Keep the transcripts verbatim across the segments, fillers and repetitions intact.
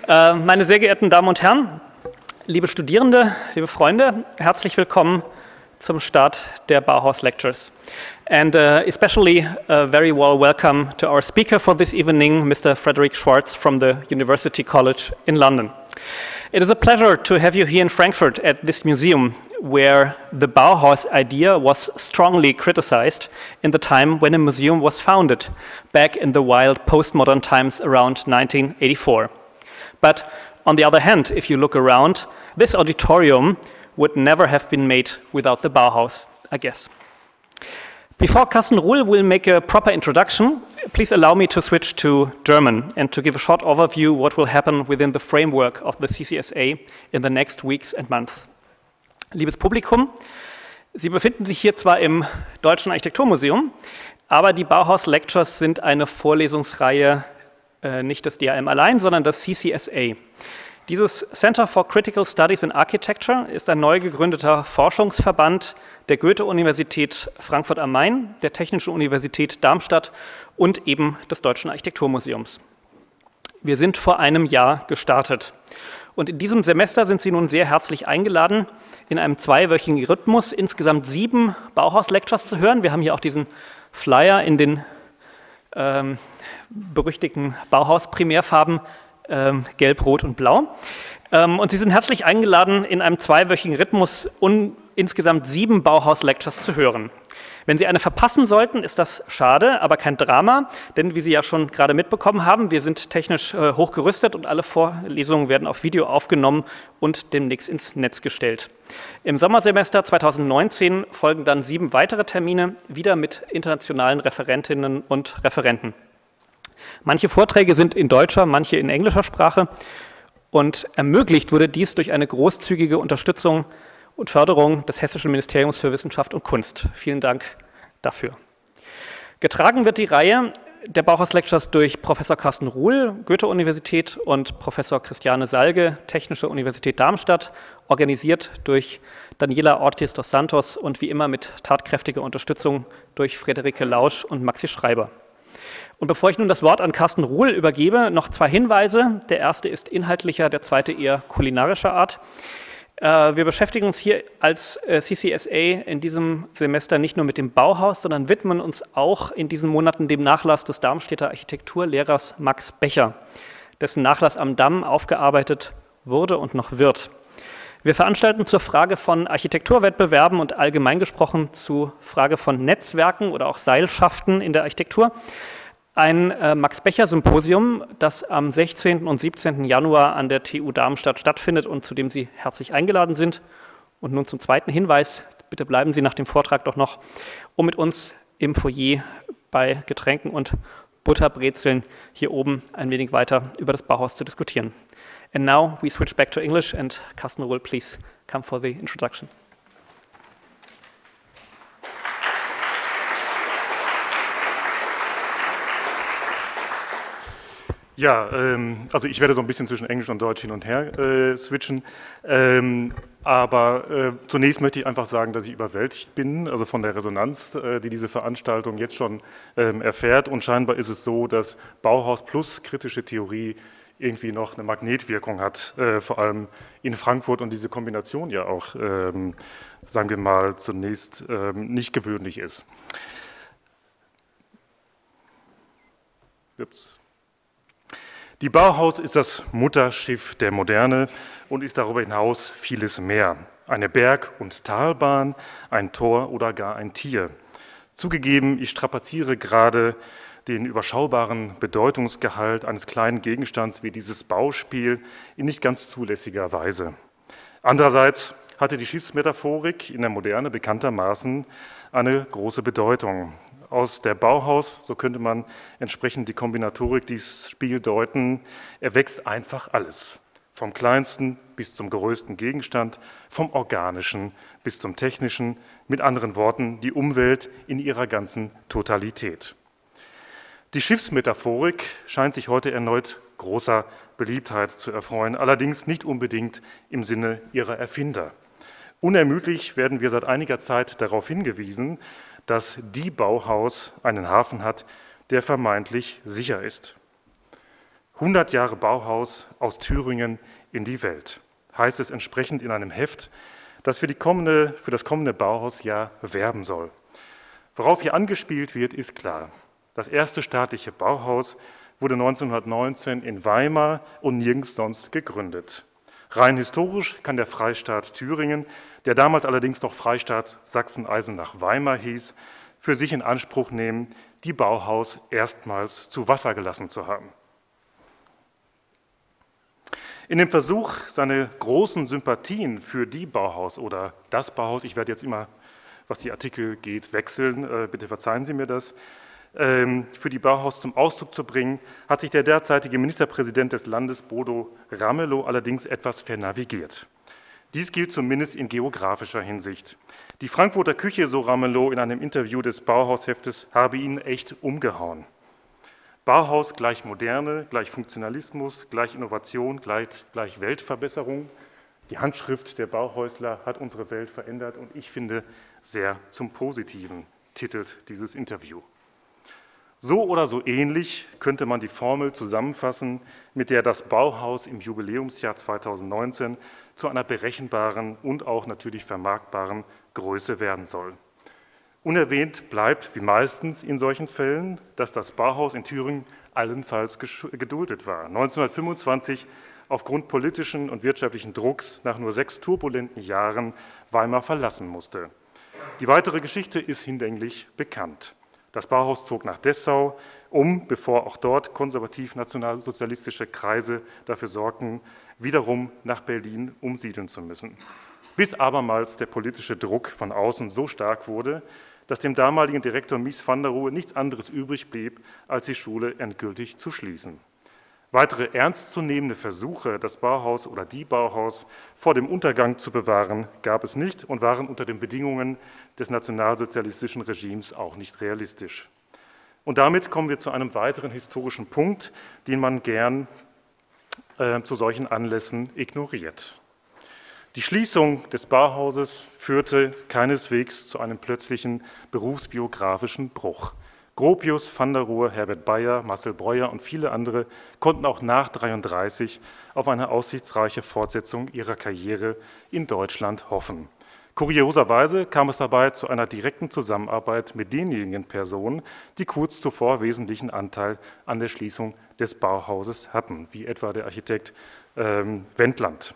Äh, meine sehr geehrten Damen und Herren, liebe Studierende, liebe Freunde, herzlich willkommen zum Start der Bauhaus Lectures. And uh, especially a very well welcome to our speaker for this evening, Mister Frederick Schwartz from the University College in London. It is a pleasure to have you here in Frankfurt at this museum where the Bauhaus idea was strongly criticized in the time when a museum was founded, back in the wild postmodern times around nineteen eighty-four. But on the other hand, if you look around, this auditorium would never have been made without the Bauhaus, I guess. Before Carsten Ruhl will make a proper introduction, please allow me to switch to German and to give a short overview what will happen within the framework of the C C S A in the next weeks and months. Liebes Publikum, Sie befinden sich hier zwar im Deutschen Architekturmuseum, aber die Bauhaus Lectures sind eine Vorlesungsreihe äh, nicht des D A M allein, sondern des C C S A. Dieses Center for Critical Studies in Architecture ist ein neu gegründeter Forschungsverband der Goethe-Universität Frankfurt am Main, der Technischen Universität Darmstadt und eben des Deutschen Architekturmuseums. Wir sind vor einem Jahr gestartet. Und in diesem Semester sind Sie nun sehr herzlich eingeladen, in einem zweiwöchigen Rhythmus insgesamt sieben Bauhaus-Lectures zu hören. Wir haben hier auch diesen Flyer in den ähm, berüchtigten Bauhaus-Primärfarben ähm, Gelb, Rot und Blau. Ähm, und Sie sind herzlich eingeladen, in einem zweiwöchigen Rhythmus un- insgesamt sieben Bauhaus-Lectures zu hören. Wenn Sie eine verpassen sollten, ist das schade, aber kein Drama, denn wie Sie ja schon gerade mitbekommen haben, wir sind technisch äh, hochgerüstet und alle Vorlesungen werden auf Video aufgenommen und demnächst ins Netz gestellt. Im Sommersemester zweitausendneunzehn folgen dann sieben weitere Termine, wieder mit internationalen Referentinnen und Referenten. Manche Vorträge sind in deutscher, manche in englischer Sprache und ermöglicht wurde dies durch eine großzügige Unterstützung und Förderung des Hessischen Ministeriums für Wissenschaft und Kunst. Vielen Dank dafür. Getragen wird die Reihe der Bauhaus Lectures durch Professor Carsten Ruhl, Goethe-Universität, und Professor Christiane Salge, Technische Universität Darmstadt, organisiert durch Daniela Ortiz dos Santos und wie immer mit tatkräftiger Unterstützung durch Friederike Lausch und Maxi Schreiber. Und bevor ich nun das Wort an Carsten Ruhl übergebe, noch zwei Hinweise. Der erste ist inhaltlicher, der zweite eher kulinarischer Art. Wir beschäftigen uns hier als C C S A in diesem Semester nicht nur mit dem Bauhaus, sondern widmen uns auch in diesen Monaten dem Nachlass des Darmstädter Architekturlehrers Max Becher, dessen Nachlass am Damm aufgearbeitet wurde und noch wird. Wir veranstalten zur Frage von Architekturwettbewerben und allgemein gesprochen zur Frage von Netzwerken oder auch Seilschaften in der Architektur ein äh, Max-Becher-Symposium, das am sechzehnten und siebzehnten Januar an der T U Darmstadt stattfindet und zu dem Sie herzlich eingeladen sind. Und nun zum zweiten Hinweis, bitte bleiben Sie nach dem Vortrag doch noch, um mit uns im Foyer bei Getränken und Butterbrezeln hier oben ein wenig weiter über das Bauhaus zu diskutieren. And now we switch back to English and Carsten Ruhl, please come for the introduction. Ja, ähm, also ich werde so ein bisschen zwischen Englisch und Deutsch hin und her äh, switchen, ähm, aber äh, zunächst möchte ich einfach sagen, dass ich überwältigt bin, also von der Resonanz, äh, die diese Veranstaltung jetzt schon ähm, erfährt, und scheinbar ist es so, dass Bauhaus plus kritische Theorie irgendwie noch eine Magnetwirkung hat, äh, vor allem in Frankfurt, und diese Kombination ja auch, ähm, sagen wir mal, zunächst ähm, nicht gewöhnlich ist. Ups. Die Bauhaus ist das Mutterschiff der Moderne und ist darüber hinaus vieles mehr. Eine Berg- und Talbahn, ein Tor oder gar ein Tier. Zugegeben, ich strapaziere gerade den überschaubaren Bedeutungsgehalt eines kleinen Gegenstands wie dieses Bauspiel in nicht ganz zulässiger Weise. Andererseits hatte die Schiffsmetaphorik in der Moderne bekanntermaßen eine große Bedeutung. Aus der Bauhaus, so könnte man entsprechend die Kombinatorik dieses Spiel deuten, erwächst einfach alles. Vom kleinsten bis zum größten Gegenstand, vom organischen bis zum technischen, mit anderen Worten, die Umwelt in ihrer ganzen Totalität. Die Schiffsmetaphorik scheint sich heute erneut großer Beliebtheit zu erfreuen, allerdings nicht unbedingt im Sinne ihrer Erfinder. Unermüdlich werden wir seit einiger Zeit darauf hingewiesen, dass die Bauhaus einen Hafen hat, der vermeintlich sicher ist. hundert Jahre Bauhaus aus Thüringen in die Welt, heißt es entsprechend in einem Heft, das für, die kommende, für das kommende Bauhausjahr werben soll. Worauf hier angespielt wird, ist klar. Das erste staatliche Bauhaus wurde neunzehnhundertneunzehn in Weimar und nirgends sonst gegründet. Rein historisch kann der Freistaat Thüringen, der damals allerdings noch Freistaat Sachsen-Eisenach-Weimar hieß, für sich in Anspruch nehmen, die Bauhaus erstmals zu Wasser gelassen zu haben. In dem Versuch, seine großen Sympathien für die Bauhaus oder das Bauhaus, ich werde jetzt immer, was die Artikel geht, wechseln, äh, bitte verzeihen Sie mir das, ähm, für die Bauhaus zum Ausdruck zu bringen, hat sich der derzeitige Ministerpräsident des Landes, Bodo Ramelow, allerdings etwas vernavigiert. Dies gilt zumindest in geografischer Hinsicht. Die Frankfurter Küche, so Ramelow in einem Interview des Bauhausheftes, habe ihn echt umgehauen. Bauhaus gleich Moderne, gleich Funktionalismus, gleich Innovation, gleich, gleich Weltverbesserung. Die Handschrift der Bauhäusler hat unsere Welt verändert und ich finde sehr zum Positiven, titelt dieses Interview. So oder so ähnlich könnte man die Formel zusammenfassen, mit der das Bauhaus im Jubiläumsjahr zweitausendneunzehn zu einer berechenbaren und auch natürlich vermarktbaren Größe werden soll. Unerwähnt bleibt, wie meistens in solchen Fällen, dass das Bauhaus in Thüringen allenfalls geduldet war. neunzehnhundertfünfundzwanzig aufgrund politischen und wirtschaftlichen Drucks nach nur sechs turbulenten Jahren Weimar verlassen musste. Die weitere Geschichte ist hinlänglich bekannt. Das Bauhaus zog nach Dessau, um, bevor auch dort konservativ-nationalsozialistische Kreise dafür sorgten, wiederum nach Berlin umsiedeln zu müssen. Bis abermals der politische Druck von außen so stark wurde, dass dem damaligen Direktor Mies van der Rohe nichts anderes übrig blieb, als die Schule endgültig zu schließen. Weitere ernstzunehmende Versuche, das Bauhaus oder die Bauhaus vor dem Untergang zu bewahren, gab es nicht und waren unter den Bedingungen des nationalsozialistischen Regimes auch nicht realistisch. Und damit kommen wir zu einem weiteren historischen Punkt, den man gern äh, zu solchen Anlässen ignoriert. Die Schließung des Bauhauses führte keineswegs zu einem plötzlichen berufsbiografischen Bruch. Gropius, van der Rohe, Herbert Bayer, Marcel Breuer und viele andere konnten auch nach neunzehnhundertdreiunddreißig auf eine aussichtsreiche Fortsetzung ihrer Karriere in Deutschland hoffen. Kurioserweise kam es dabei zu einer direkten Zusammenarbeit mit denjenigen Personen, die kurz zuvor wesentlichen Anteil an der Schließung des Bauhauses hatten, wie etwa der Architekt ähm, Wendland.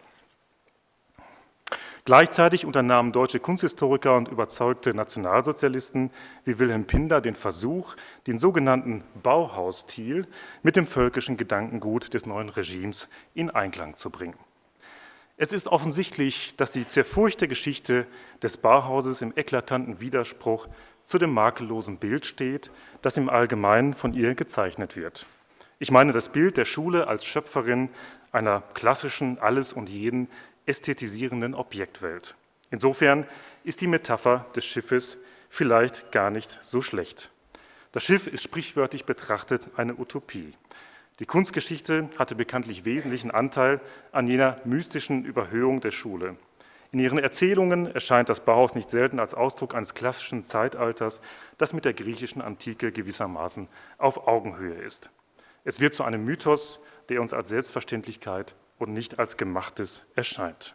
Gleichzeitig unternahmen deutsche Kunsthistoriker und überzeugte Nationalsozialisten wie Wilhelm Pinder den Versuch, den sogenannten Bauhausstil mit dem völkischen Gedankengut des neuen Regimes in Einklang zu bringen. Es ist offensichtlich, dass die zerfurchte Geschichte des Bauhauses im eklatanten Widerspruch zu dem makellosen Bild steht, das im Allgemeinen von ihr gezeichnet wird. Ich meine das Bild der Schule als Schöpferin einer klassischen, alles und jeden ästhetisierenden Objektwelt. Insofern ist die Metapher des Schiffes vielleicht gar nicht so schlecht. Das Schiff ist sprichwörtlich betrachtet eine Utopie. Die Kunstgeschichte hatte bekanntlich wesentlichen Anteil an jener mystischen Überhöhung der Schule. In ihren Erzählungen erscheint das Bauhaus nicht selten als Ausdruck eines klassischen Zeitalters, das mit der griechischen Antike gewissermaßen auf Augenhöhe ist. Es wird zu einem Mythos, der uns als Selbstverständlichkeit und nicht als Gemachtes erscheint.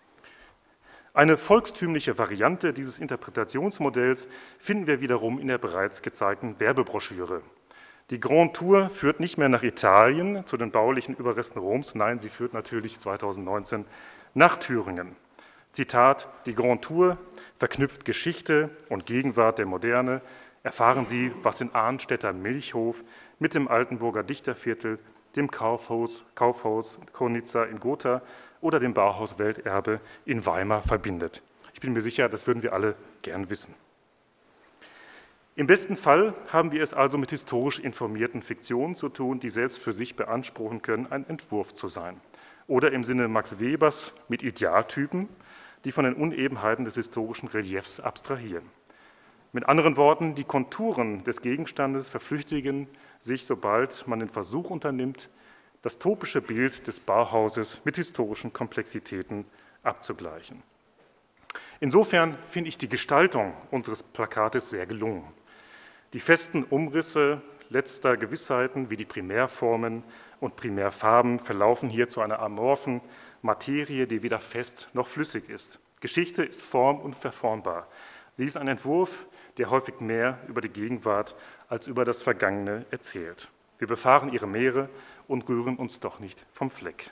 Eine volkstümliche Variante dieses Interpretationsmodells finden wir wiederum in der bereits gezeigten Werbebroschüre. Die Grand Tour führt nicht mehr nach Italien zu den baulichen Überresten Roms, nein, sie führt natürlich zweitausendneunzehn nach Thüringen. Zitat: Die Grand Tour verknüpft Geschichte und Gegenwart der Moderne. Erfahren Sie, was den Arnstädter Milchhof mit dem Altenburger Dichterviertel, dem Kaufhaus, Kaufhaus Konitzer in Gotha oder dem Bauhaus Welterbe in Weimar verbindet. Ich bin mir sicher, das würden wir alle gern wissen. Im besten Fall haben wir es also mit historisch informierten Fiktionen zu tun, die selbst für sich beanspruchen können, ein Entwurf zu sein. Oder im Sinne Max Webers mit Idealtypen, die von den Unebenheiten des historischen Reliefs abstrahieren. Mit anderen Worten, die Konturen des Gegenstandes verflüchtigen sich, sobald man den Versuch unternimmt, das topische Bild des Bauhauses mit historischen Komplexitäten abzugleichen. Insofern finde ich die Gestaltung unseres Plakates sehr gelungen. Die festen Umrisse letzter Gewissheiten wie die Primärformen und Primärfarben verlaufen hier zu einer amorphen Materie, die weder fest noch flüssig ist. Geschichte ist form- und verformbar. Sie ist ein Entwurf, der häufig mehr über die Gegenwart als über das Vergangene erzählt. Wir befahren ihre Meere und rühren uns doch nicht vom Fleck.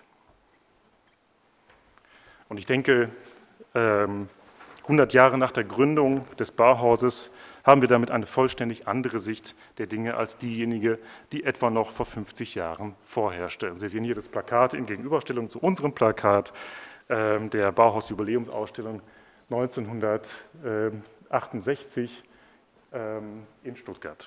Und ich denke, hundert Jahre nach der Gründung des Bauhauses haben wir damit eine vollständig andere Sicht der Dinge als diejenige, die etwa noch vor fünfzig Jahren vorherrschte. Sie sehen hier das Plakat in Gegenüberstellung zu unserem Plakat äh, der Bauhaus-Jubiläumsausstellung neunzehnhundertachtundsechzig äh, in Stuttgart.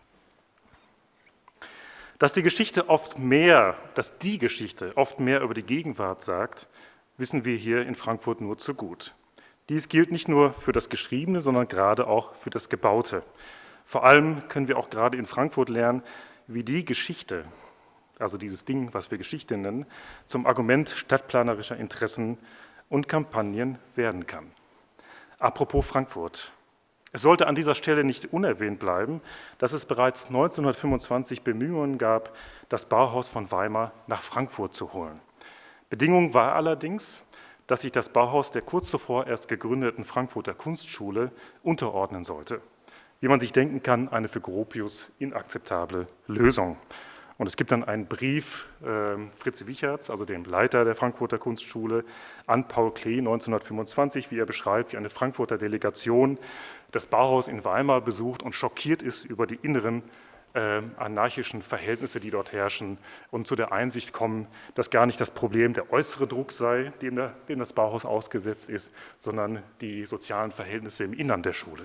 Dass die Geschichte oft mehr, dass die Geschichte oft mehr über die Gegenwart sagt, wissen wir hier in Frankfurt nur zu gut. Dies gilt nicht nur für das Geschriebene, sondern gerade auch für das Gebaute. Vor allem können wir auch gerade in Frankfurt lernen, wie die Geschichte, also dieses Ding, was wir Geschichte nennen, zum Argument stadtplanerischer Interessen und Kampagnen werden kann. Apropos Frankfurt. Es sollte an dieser Stelle nicht unerwähnt bleiben, dass es bereits neunzehnhundertfünfundzwanzig Bemühungen gab, das Bauhaus von Weimar nach Frankfurt zu holen. Bedingung war allerdings, dass sich das Bauhaus der kurz zuvor erst gegründeten Frankfurter Kunstschule unterordnen sollte. Wie man sich denken kann, eine für Gropius inakzeptable Lösung. Und es gibt dann einen Brief äh, Fritz Wicherts, also dem Leiter der Frankfurter Kunstschule, an Paul Klee neunzehnhundertfünfundzwanzig, wie er beschreibt, wie eine Frankfurter Delegation das Bauhaus in Weimar besucht und schockiert ist über die inneren äh, anarchischen Verhältnisse, die dort herrschen, und zu der Einsicht kommen, dass gar nicht das Problem der äußere Druck sei, dem, der, dem das Bauhaus ausgesetzt ist, sondern die sozialen Verhältnisse im Innern der Schule.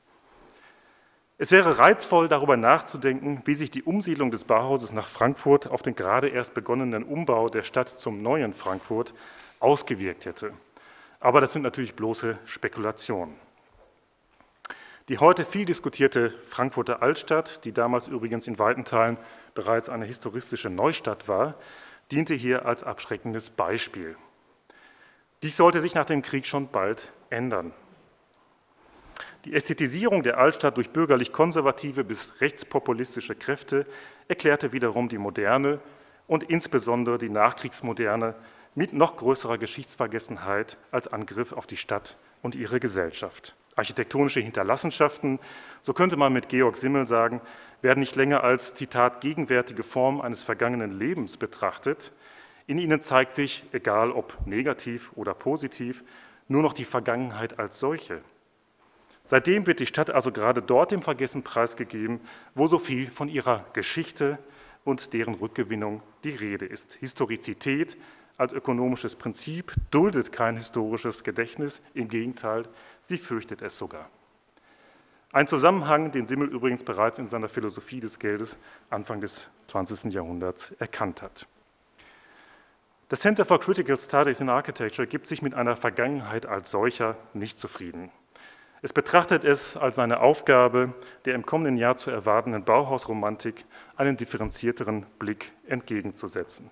Es wäre reizvoll, darüber nachzudenken, wie sich die Umsiedlung des Bauhauses nach Frankfurt auf den gerade erst begonnenen Umbau der Stadt zum neuen Frankfurt ausgewirkt hätte. Aber das sind natürlich bloße Spekulationen. Die heute viel diskutierte Frankfurter Altstadt, die damals übrigens in weiten Teilen bereits eine historistische Neustadt war, diente hier als abschreckendes Beispiel. Dies sollte sich nach dem Krieg schon bald ändern. Die Ästhetisierung der Altstadt durch bürgerlich-konservative bis rechtspopulistische Kräfte erklärte wiederum die Moderne und insbesondere die Nachkriegsmoderne mit noch größerer Geschichtsvergessenheit als Angriff auf die Stadt und ihre Gesellschaft. Architektonische Hinterlassenschaften, so könnte man mit Georg Simmel sagen, werden nicht länger als, Zitat, gegenwärtige Form eines vergangenen Lebens betrachtet. In ihnen zeigt sich, egal ob negativ oder positiv, nur noch die Vergangenheit als solche. Seitdem wird die Stadt also gerade dort im Vergessen preisgegeben, wo so viel von ihrer Geschichte und deren Rückgewinnung die Rede ist. Historizität als ökonomisches Prinzip duldet kein historisches Gedächtnis, im Gegenteil, sie fürchtet es sogar. Ein Zusammenhang, den Simmel übrigens bereits in seiner Philosophie des Geldes Anfang des zwanzigsten Jahrhunderts erkannt hat. Das Center for Critical Studies in Architecture gibt sich mit einer Vergangenheit als solcher nicht zufrieden. Es betrachtet es als seine Aufgabe, der im kommenden Jahr zu erwartenden Bauhausromantik einen differenzierteren Blick entgegenzusetzen.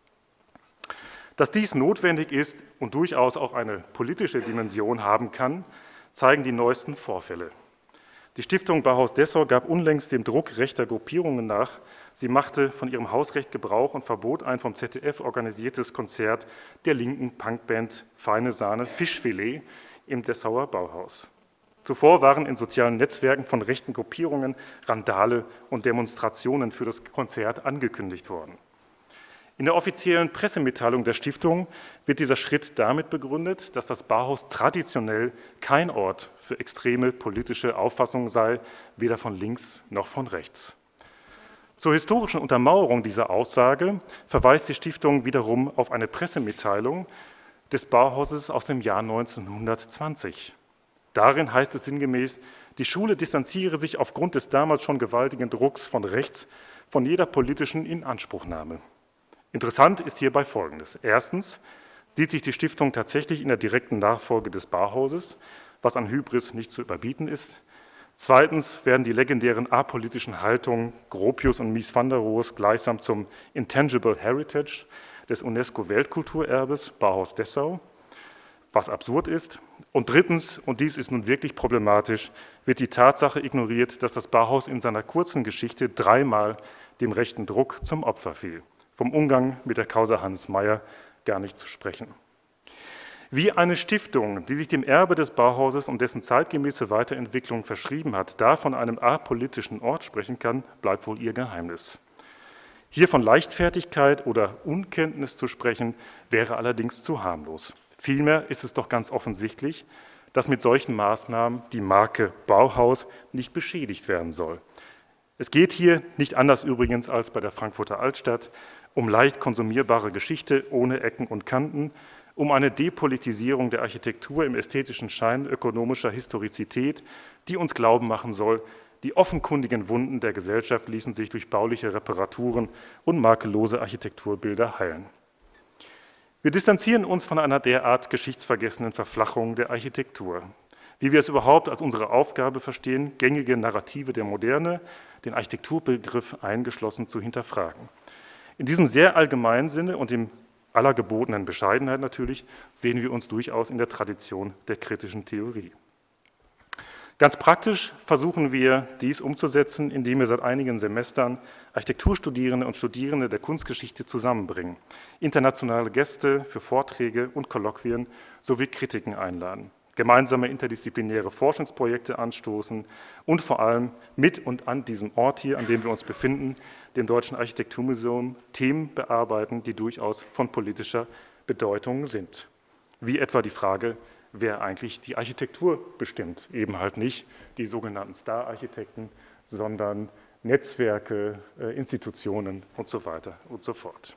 Dass dies notwendig ist und durchaus auch eine politische Dimension haben kann, zeigen die neuesten Vorfälle. Die Stiftung Bauhaus Dessau gab unlängst dem Druck rechter Gruppierungen nach. Sie machte von ihrem Hausrecht Gebrauch und verbot ein vom Z D F organisiertes Konzert der linken Punkband Feine Sahne Fischfilet im Dessauer Bauhaus. Zuvor waren in sozialen Netzwerken von rechten Gruppierungen Randale und Demonstrationen für das Konzert angekündigt worden. In der offiziellen Pressemitteilung der Stiftung wird dieser Schritt damit begründet, dass das Bauhaus traditionell kein Ort für extreme politische Auffassungen sei, weder von links noch von rechts. Zur historischen Untermauerung dieser Aussage verweist die Stiftung wiederum auf eine Pressemitteilung des Bauhauses aus dem Jahr neunzehnhundertzwanzig. Darin heißt es sinngemäß, die Schule distanziere sich aufgrund des damals schon gewaltigen Drucks von rechts von jeder politischen Inanspruchnahme. Interessant ist hierbei Folgendes. Erstens sieht sich die Stiftung tatsächlich in der direkten Nachfolge des Bauhauses, was an Hybris nicht zu überbieten ist. Zweitens werden die legendären apolitischen Haltungen Gropius und Mies van der Rohes gleichsam zum Intangible Heritage des UNESCO-Weltkulturerbes Bauhaus Dessau, was absurd ist. Und drittens, und dies ist nun wirklich problematisch, wird die Tatsache ignoriert, dass das Bauhaus in seiner kurzen Geschichte dreimal dem rechten Druck zum Opfer fiel. vom Umgang mit der Causa Hans Mayer gar nicht zu sprechen. Wie eine Stiftung, die sich dem Erbe des Bauhauses und dessen zeitgemäße Weiterentwicklung verschrieben hat, da von einem apolitischen Ort sprechen kann, bleibt wohl ihr Geheimnis. Hier von Leichtfertigkeit oder Unkenntnis zu sprechen, wäre allerdings zu harmlos. Vielmehr ist es doch ganz offensichtlich, dass mit solchen Maßnahmen die Marke Bauhaus nicht beschädigt werden soll. Es geht hier, nicht anders übrigens als bei der Frankfurter Altstadt, um leicht konsumierbare Geschichte ohne Ecken und Kanten, um eine Depolitisierung der Architektur im ästhetischen Schein ökonomischer Historizität, die uns glauben machen soll, die offenkundigen Wunden der Gesellschaft ließen sich durch bauliche Reparaturen und makellose Architekturbilder heilen. Wir distanzieren uns von einer derart geschichtsvergessenen Verflachung der Architektur. Wie wir es überhaupt als unsere Aufgabe verstehen, gängige Narrative der Moderne, den Architekturbegriff eingeschlossen, zu hinterfragen. In diesem sehr allgemeinen Sinne und im aller gebotenen Bescheidenheit natürlich, sehen wir uns durchaus in der Tradition der kritischen Theorie. Ganz praktisch versuchen wir, dies umzusetzen, indem wir seit einigen Semestern Architekturstudierende und Studierende der Kunstgeschichte zusammenbringen, internationale Gäste für Vorträge und Kolloquien sowie Kritiken einladen, gemeinsame interdisziplinäre Forschungsprojekte anstoßen und vor allem mit und an diesem Ort hier, an dem wir uns befinden, dem Deutschen Architekturmuseum, Themen bearbeiten, die durchaus von politischer Bedeutung sind. Wie etwa die Frage, wer eigentlich die Architektur bestimmt. Eben halt nicht die sogenannten Star-Architekten, sondern Netzwerke, Institutionen und so weiter und so fort.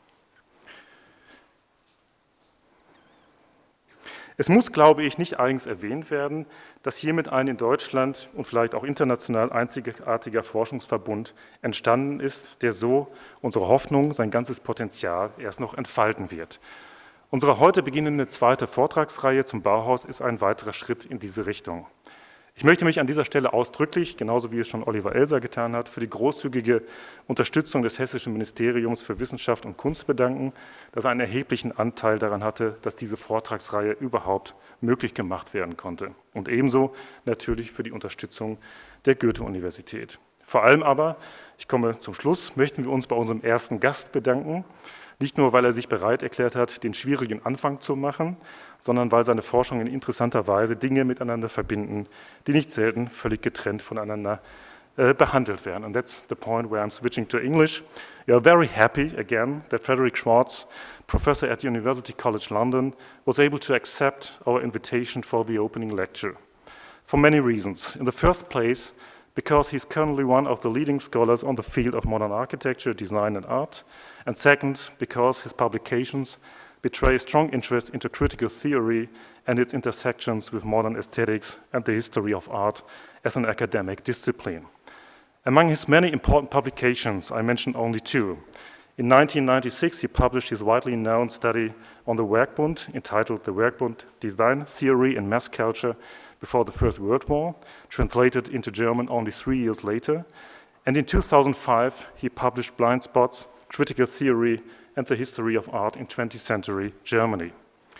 Es muss, glaube ich, nicht eigens erwähnt werden, dass hiermit ein in Deutschland und vielleicht auch international einzigartiger Forschungsverbund entstanden ist, der so unsere Hoffnung, sein ganzes Potenzial erst noch entfalten wird. Unsere heute beginnende zweite Vortragsreihe zum Bauhaus ist ein weiterer Schritt in diese Richtung. Ich möchte mich an dieser Stelle ausdrücklich, genauso wie es schon Oliver Elser getan hat, für die großzügige Unterstützung des Hessischen Ministeriums für Wissenschaft und Kunst bedanken, das einen erheblichen Anteil daran hatte, dass diese Vortragsreihe überhaupt möglich gemacht werden konnte. Und ebenso natürlich für die Unterstützung der Goethe-Universität. Vor allem aber, ich komme zum Schluss, möchten wir uns bei unserem ersten Gast bedanken, nicht nur, weil er sich bereit erklärt hat, den schwierigen Anfang zu machen, sondern weil seine Forschungen in interessanter Weise Dinge miteinander verbinden, die nicht selten völlig getrennt voneinander äh, behandelt werden. And that's the point where I'm switching to English. We are very happy, again, that Frederick Schwartz, professor at University College London, was able to accept our invitation for the opening lecture. For many reasons. In the first place, because he's currently one of the leading scholars on the field of modern architecture, design and art, and second, because his publications betray a strong interest into critical theory and its intersections with modern aesthetics and the history of art as an academic discipline. Among his many important publications, I mention only two. In nineteen ninety-six, he published his widely known study on the Werkbund, entitled The Werkbund, Design Theory and Mass Culture Before the First World War, translated into German only three years later. And in two thousand five, he published Blind Spots, Critical Theory and the History of Art in twentieth century Germany.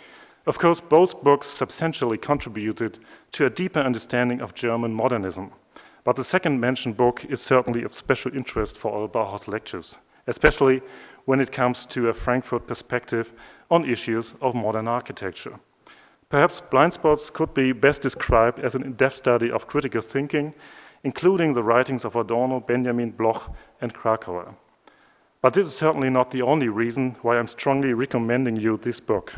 Of course, both books substantially contributed to a deeper understanding of German modernism. But the second mentioned book is certainly of special interest for our Bauhaus lectures, especially when it comes to a Frankfurt perspective on issues of modern architecture. Perhaps Blind Spots could be best described as an in-depth study of critical thinking, including the writings of Adorno, Benjamin, Bloch, and Krakauer. But this is certainly not the only reason why I'm strongly recommending you this book.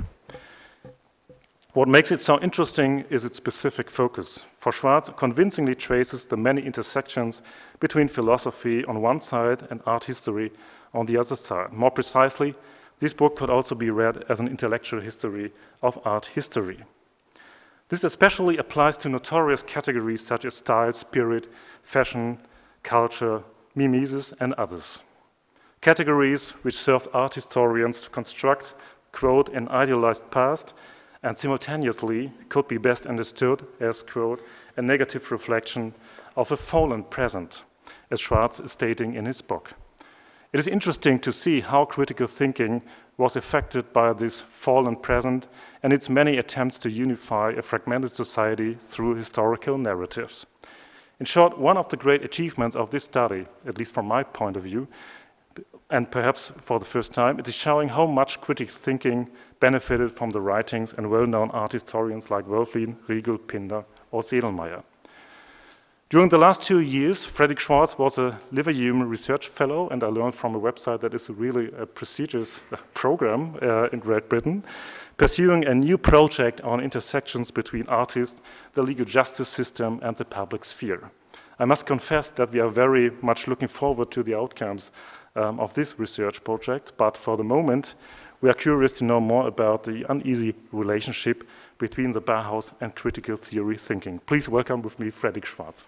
What makes it so interesting is its specific focus. For Schwartz convincingly traces the many intersections between philosophy on one side and art history on the other side. More precisely, this book could also be read as an intellectual history of art history. This especially applies to notorious categories such as style, spirit, fashion, culture, mimesis, and others. Categories which served art historians to construct, quote, an idealized past, and simultaneously could be best understood as, quote, a negative reflection of a fallen present, as Schwartz is stating in his book. It is interesting to see how critical thinking was affected by this fallen present and its many attempts to unify a fragmented society through historical narratives. In short, one of the great achievements of this study, at least from my point of view, And perhaps for the first time, it is showing how much critical thinking benefited from the writings and well-known art historians like Wölfflin, Riegel, Pinder, or Sedlmayr. During the last two years, Fredrik Schwarz was a Livium Research Fellow, and I learned from a website that is really a prestigious program uh, in Great Britain, pursuing a new project on intersections between artists, the legal justice system, and the public sphere. I must confess that we are very much looking forward to the outcomes um, of this research project, but for the moment, we are curious to know more about the uneasy relationship between the Bauhaus and critical theory thinking. Please welcome with me Fredrik Schwarz.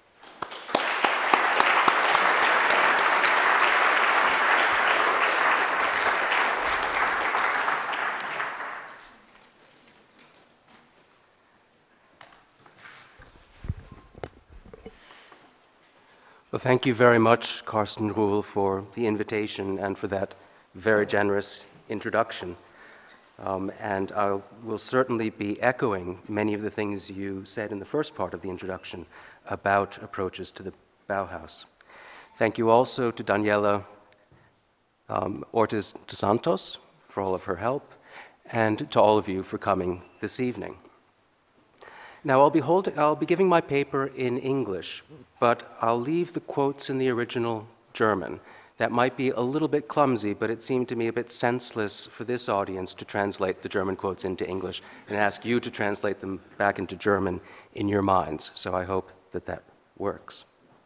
Well, thank you very much, Carsten Ruhl, for the invitation and for that very generous introduction. Um, and I will certainly be echoing many of the things you said in the first part of the introduction about approaches to the Bauhaus. Thank you also to Daniela um, Ortiz de Santos for all of her help, and to all of you for coming this evening. Now, I'll be, holding, I'll be giving my paper in English, but I'll leave the quotes in the original German. That might be a little bit clumsy, but it seemed to me a bit senseless for this audience to translate the German quotes into English and ask you to translate them back into German in your minds. So I hope that that works.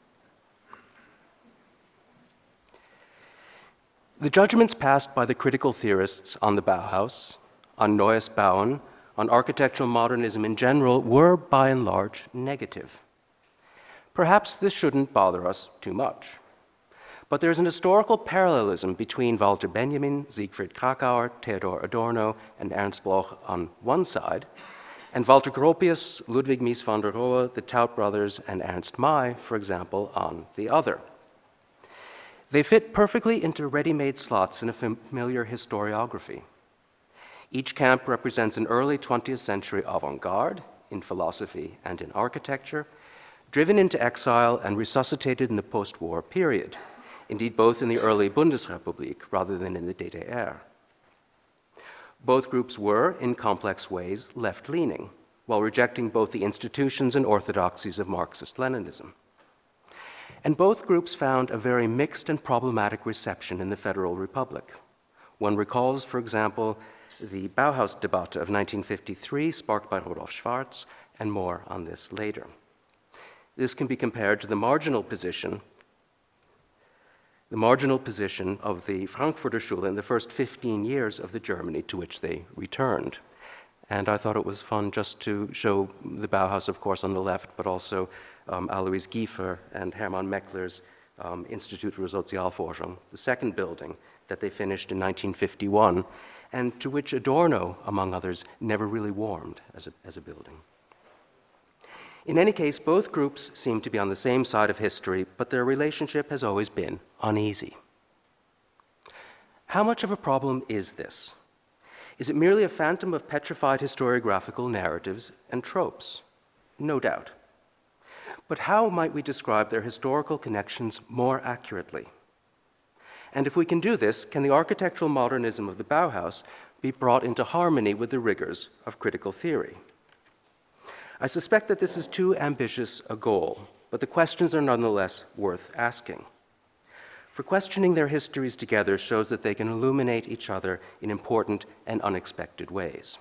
The judgments passed by the critical theorists on the Bauhaus, on Neues Bauen, on architectural modernism in general, were by and large negative. Perhaps this shouldn't bother us too much. But there's an historical parallelism between Walter Benjamin, Siegfried Kracauer, Theodor Adorno, and Ernst Bloch on one side, and Walter Gropius, Ludwig Mies van der Rohe, the Taut brothers, and Ernst May, for example, on the other. They fit perfectly into ready-made slots in a familiar historiography. Each camp represents an early twentieth century avant-garde in philosophy and in architecture, driven into exile and resuscitated in the post-war period, indeed both in the early Bundesrepublik rather than in the D D R. Both groups were, in complex ways, left-leaning, while rejecting both the institutions and orthodoxies of Marxist-Leninism. And both groups found a very mixed and problematic reception in the Federal Republic. One recalls, for example, the Bauhaus-Debatte of nineteen fifty-three, sparked by Rudolf Schwarz, and more on this later. This can be compared to the marginal position, the marginal position of the Frankfurter Schule in the first fifteen years of the Germany to which they returned. And I thought it was fun just to show the Bauhaus, of course, on the left, but also um, Alois Giefer and Hermann Meckler's um, Institut für Sozialforschung, the second building that they finished in nineteen fifty-one, and to which Adorno, among others, never really warmed as a, as a building. In any case, both groups seem to be on the same side of history, but their relationship has always been uneasy. How much of a problem is this? Is it merely a phantom of petrified historiographical narratives and tropes? No doubt. But how might we describe their historical connections more accurately? And if we can do this, can the architectural modernism of the Bauhaus be brought into harmony with the rigors of critical theory? I suspect that this is too ambitious a goal, but the questions are nonetheless worth asking. For questioning their histories together shows that they can illuminate each other in important and unexpected ways.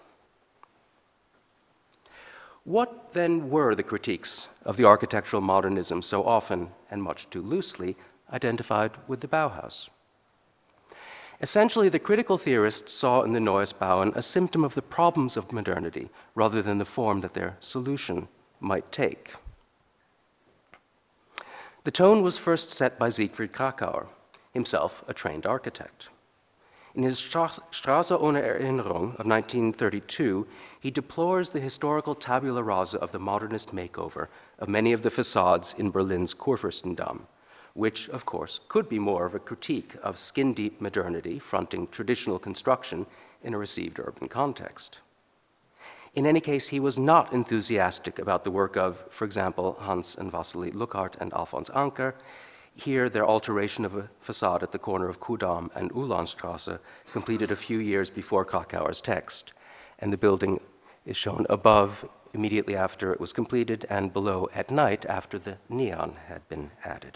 What then were the critiques of the architectural modernism so often, and much too loosely, identified with the Bauhaus? Essentially, the critical theorists saw in the Neues Bauen a symptom of the problems of modernity rather than the form that their solution might take. The tone was first set by Siegfried Kracauer, himself a trained architect. In his Straße ohne Erinnerung of nineteen thirty-two, he deplores the historical tabula rasa of the modernist makeover of many of the facades in Berlin's Kurfürstendamm, which, of course, could be more of a critique of skin-deep modernity fronting traditional construction in a received urban context. In any case, he was not enthusiastic about the work of, for example, Hans and Wassily Luckhard and Alphonse Anker. Here, their alteration of a facade at the corner of Kudamm and Ulanstrasse completed a few years before Krakauer's text, and the building is shown above immediately after it was completed and below at night after the neon had been added.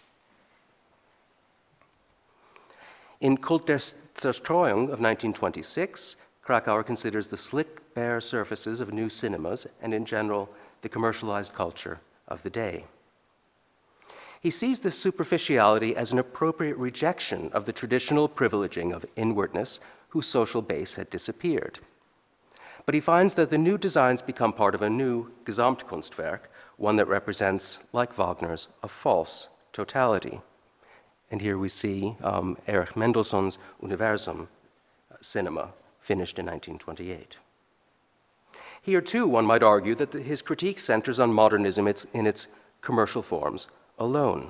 In Kult der Zerstreuung of nineteen twenty-six, Krakauer considers the slick, bare surfaces of new cinemas and, in general, the commercialized culture of the day. He sees this superficiality as an appropriate rejection of the traditional privileging of inwardness whose social base had disappeared. But he finds that the new designs become part of a new Gesamtkunstwerk, one that represents, like Wagner's, a false totality. And here we see um, Erich Mendelssohn's Universum uh, cinema, finished in nineteen twenty-eight. Here, too, one might argue that the, his critique centers on modernism it's, in its commercial forms alone.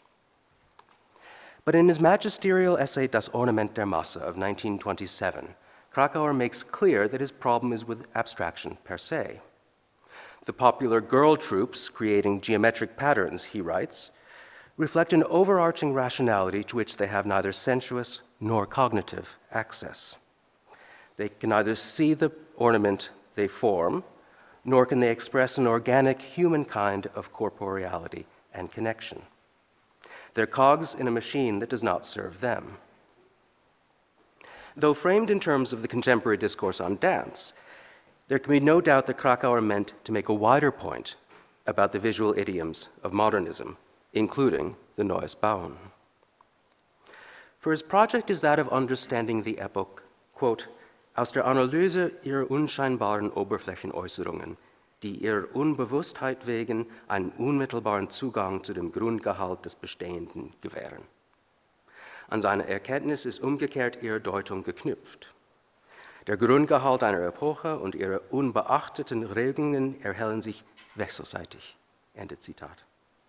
But in his magisterial essay Das Ornament der Masse of nineteen twenty-seven, Krakauer makes clear that his problem is with abstraction per se. The popular girl troupes creating geometric patterns, he writes, reflect an overarching rationality to which they have neither sensuous nor cognitive access. They can neither see the ornament they form, nor can they express an organic human kind of corporeality and connection. They're cogs in a machine that does not serve them. Though framed in terms of the contemporary discourse on dance, there can be no doubt that Krakauer meant to make a wider point about the visual idioms of modernism, including the Neues Bauen. For his project is that of understanding the epoch, quote, aus der Analyse ihrer unscheinbaren Oberflächenäußerungen, die ihrer Unbewusstheit wegen einen unmittelbaren Zugang zu dem Grundgehalt des Bestehenden gewähren. An seine Erkenntnis ist umgekehrt ihre Deutung geknüpft. Der Grundgehalt einer Epoche und ihre unbeachteten Regungen erhellen sich wechselseitig. Ende Zitat.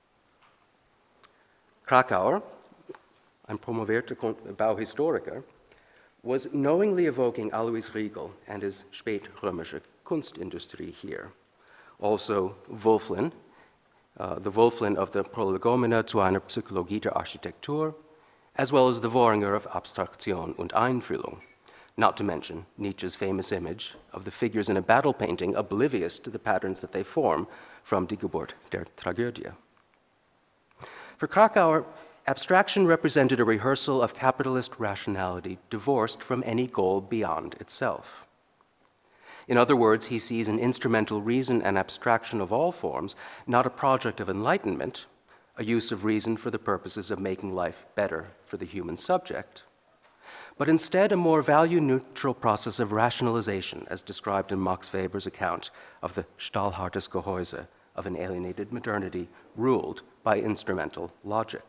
Krakauer, ein promovierter Bauhistoriker, was knowingly evoking Alois Riegel and his spätrömische Kunstindustrie here. Also Wölfflin, uh, the Wölfflin of the Prolegomena zu einer Psychologie der Architektur, as well as the Wöhringer of Abstraktion und Einfühlung, not to mention Nietzsche's famous image of the figures in a battle painting oblivious to the patterns that they form from Die Geburt der Tragödie. For Krakauer, abstraction represented a rehearsal of capitalist rationality divorced from any goal beyond itself. In other words, he sees an instrumental reason and abstraction of all forms, not a project of enlightenment, a use of reason for the purposes of making life better for the human subject, but instead a more value-neutral process of rationalization, as described in Max Weber's account of the Stahlhartes Gehäuse of an alienated modernity ruled by instrumental logic.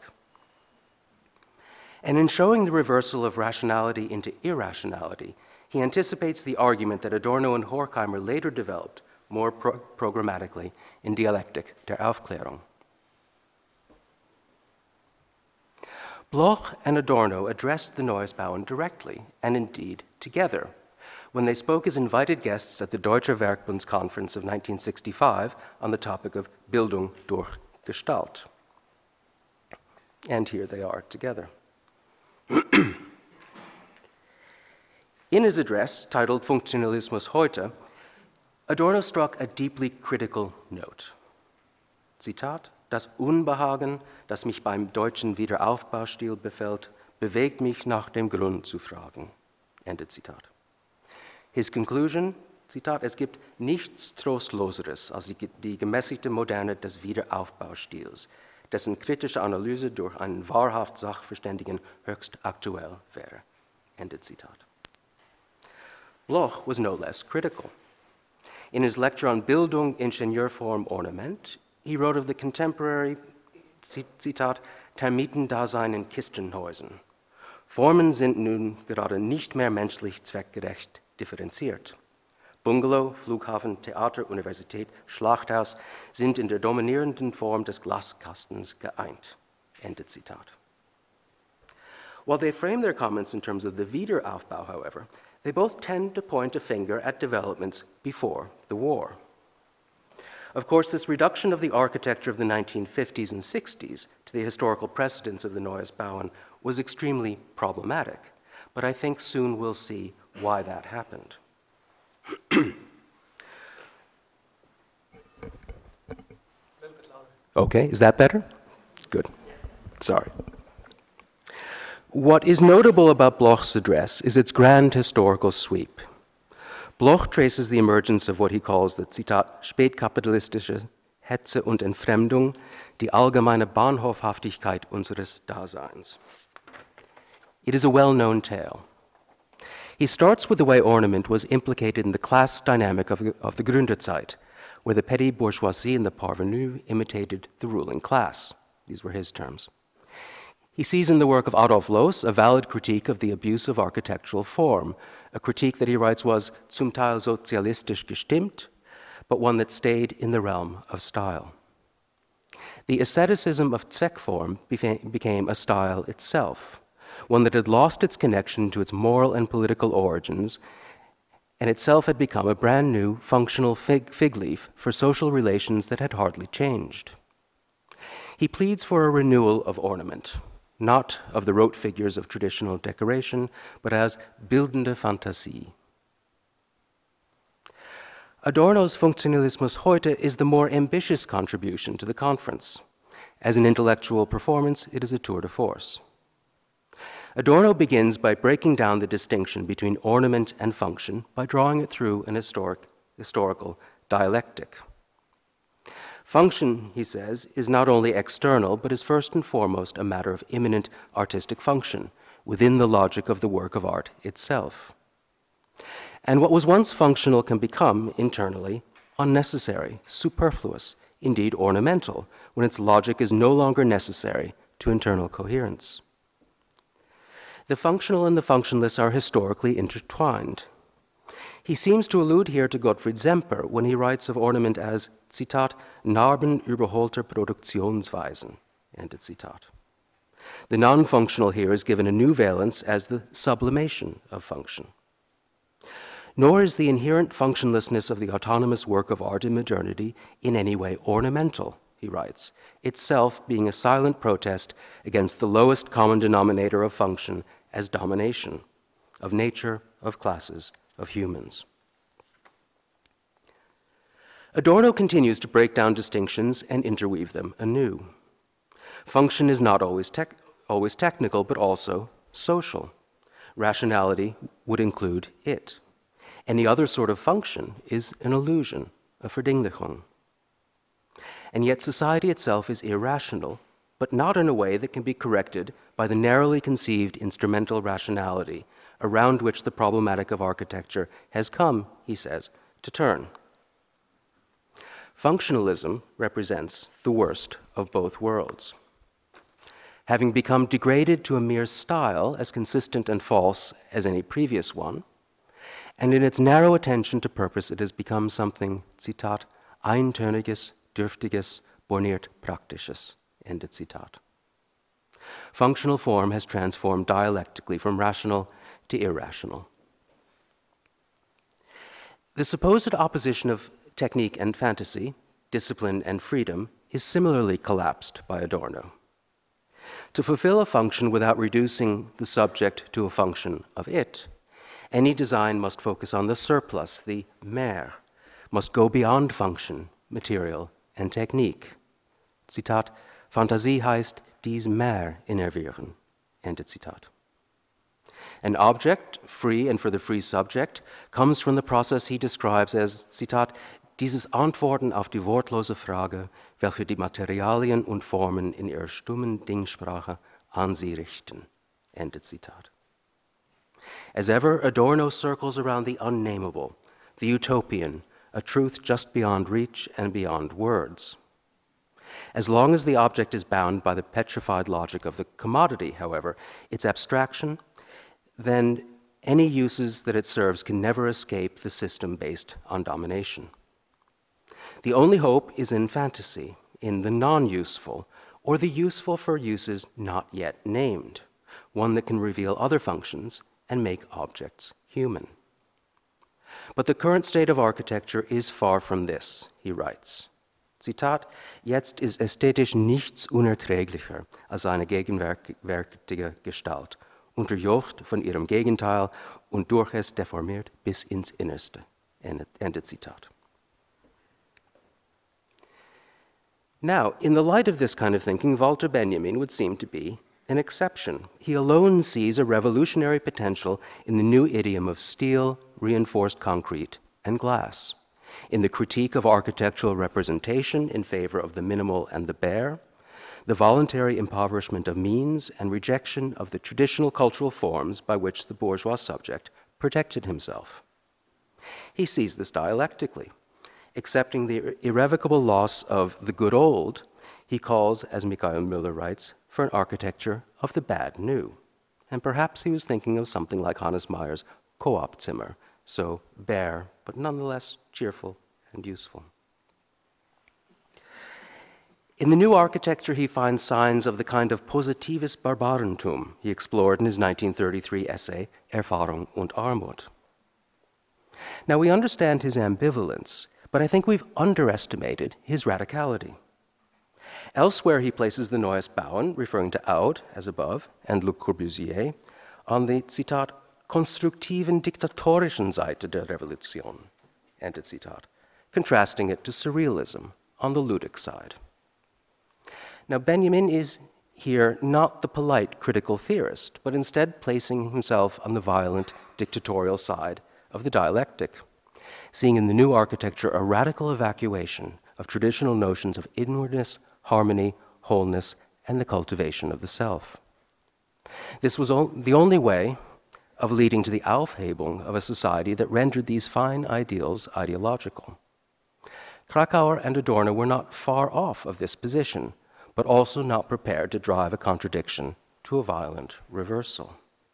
And in showing the reversal of rationality into irrationality, he anticipates the argument that Adorno and Horkheimer later developed more pro- programmatically in Dialektik der Aufklärung. Bloch and Adorno addressed the Neues Bauen directly, and indeed together, when they spoke as invited guests at the Deutscher Werkbund's conference of nineteen sixty-five on the topic of Bildung durch Gestalt. And here they are together. In his address, titled Funktionalismus heute, Adorno struck a deeply critical note. Zitat, das Unbehagen, das mich beim deutschen Wiederaufbaustil befällt, bewegt mich nach dem Grund zu fragen. Ende Zitat. His conclusion, Zitat, es gibt nichts Trostloseres als die, die gemäßigte Moderne des Wiederaufbaustils, dessen kritische Analyse durch einen wahrhaft Sachverständigen höchst aktuell wäre. Ende Zitat. Bloch was no less critical. In his lecture on Bildung, Ingenieurform, Ornament, he wrote of the contemporary, Zitat, Termitendasein in Kistenhäusern. Formen sind nun gerade nicht mehr menschlich zweckgerecht differenziert. Bungalow, Flughafen, Theater, Universität, Schlachthaus sind in der dominierenden Form des Glaskastens geeint. Ende Zitat. While they frame their comments in terms of the Wiederaufbau, however, they both tend to point a finger at developments before the war. Of course, this reduction of the architecture of the nineteen fifties and sixties to the historical precedents of the Neues Bauen was extremely problematic, but I think soon we'll see why that happened. Okay, is that better? Good. Sorry. What is notable about Bloch's address is its grand historical sweep. Bloch traces the emergence of what he calls the, Zitat, spätkapitalistische Hetze und Entfremdung, die allgemeine Bahnhofhaftigkeit unseres Daseins. It is a well-known tale. He starts with the way ornament was implicated in the class dynamic of, of the Gründerzeit, where the petty bourgeoisie and the parvenu imitated the ruling class. These were his terms. He sees in the work of Adolf Loos a valid critique of the abuse of architectural form, a critique that he writes was zum Teil sozialistisch gestimmt, but one that stayed in the realm of style. The asceticism of Zweckform became a style itself, one that had lost its connection to its moral and political origins, and itself had become a brand new functional fig, fig leaf for social relations that had hardly changed. He pleads for a renewal of ornament, not of the rote figures of traditional decoration, but as bildende Fantasie. Adorno's Funktionalismus heute is the more ambitious contribution to the conference. As an intellectual performance, it is a tour de force. Adorno begins by breaking down the distinction between ornament and function by drawing it through an historic, historical dialectic. Function, he says, is not only external, but is first and foremost a matter of immanent artistic function within the logic of the work of art itself. And what was once functional can become, internally, unnecessary, superfluous, indeed ornamental, when its logic is no longer necessary to internal coherence. The functional and the functionless are historically intertwined. He seems to allude here to Gottfried Semper when he writes of ornament as, Zitat, Narben überholter Produktionsweisen, end of Zitat. The non-functional here is given a new valence as the sublimation of function. Nor is the inherent functionlessness of the autonomous work of art in modernity in any way ornamental, he writes, itself being a silent protest against the lowest common denominator of function as domination, of nature, of classes, of humans. Adorno continues to break down distinctions and interweave them anew. Function is not always, tec- always technical, but also social. Rationality would include it. Any other sort of function is an illusion, a Verdinglichung. And yet society itself is irrational, but not in a way that can be corrected by the narrowly conceived instrumental rationality around which the problematic of architecture has come, he says, to turn. Functionalism represents the worst of both worlds. Having become degraded to a mere style as consistent and false as any previous one, and in its narrow attention to purpose it has become something, Zitat, eintöniges, dürftiges, borniert praktisches, end of Zitat. Functional form has transformed dialectically from rational to irrational. The supposed opposition of technique and fantasy, discipline and freedom, is similarly collapsed by Adorno. To fulfill a function without reducing the subject to a function of it, any design must focus on the surplus, the mehr, must go beyond function, material, and technique. Zitat, Fantasie heißt dies mehr innervieren, end of Zitat. An object, free and for the free subject, comes from the process he describes as, Zitat, dieses Antworten auf die wortlose Frage, welche die Materialien und Formen in ihrer stummen Dingsprache an sie richten, end of Zitat. As ever, Adorno circles around the unnameable, the utopian, a truth just beyond reach and beyond words. As long as the object is bound by the petrified logic of the commodity, however, its abstraction, then any uses that it serves can never escape the system based on domination. The only hope is in fantasy, in the non-useful, or the useful for uses not yet named, one that can reveal other functions and make objects human. But the current state of architecture is far from this, he writes. Zitat, jetzt ist ästhetisch nichts unerträglicher als eine gegenwärtige Gestalt, unterjocht von ihrem Gegenteil und durch es deformiert bis ins Innerste. Ende, Ende Zitat. Now, in the light of this kind of thinking, Walter Benjamin would seem to be an exception. He alone sees a revolutionary potential in the new idiom of steel, reinforced concrete, and glass, in the critique of architectural representation in favor of the minimal and the bare, the voluntary impoverishment of means and rejection of the traditional cultural forms by which the bourgeois subject protected himself. He sees this dialectically. Accepting the irrevocable loss of the good old, he calls, as Michael Müller writes, for an architecture of the bad new. And perhaps he was thinking of something like Hannes Meyer's Coop-Zimmer, so bare, but nonetheless cheerful and useful. In the new architecture, he finds signs of the kind of positivist Barbarentum he explored in his nineteen thirty-three essay, Erfahrung und Armut. Now, we understand his ambivalence, but I think we've underestimated his radicality. Elsewhere, he places the Neues Bauen, referring to Aud, as above, and Le Corbusier, on the, Zitat, konstruktiven diktatorischen Seite der Revolution, end of Zitat, contrasting it to surrealism on the ludic side. Now, Benjamin is here not the polite critical theorist, but instead placing himself on the violent dictatorial side of the dialectic, seeing in the new architecture a radical evacuation of traditional notions of inwardness, harmony, wholeness, and the cultivation of the self. This was o- the only way of leading to the Aufhebung of a society that rendered these fine ideals ideological. Krakauer and Adorno were not far off of this position, but also not prepared to drive a contradiction to a violent reversal.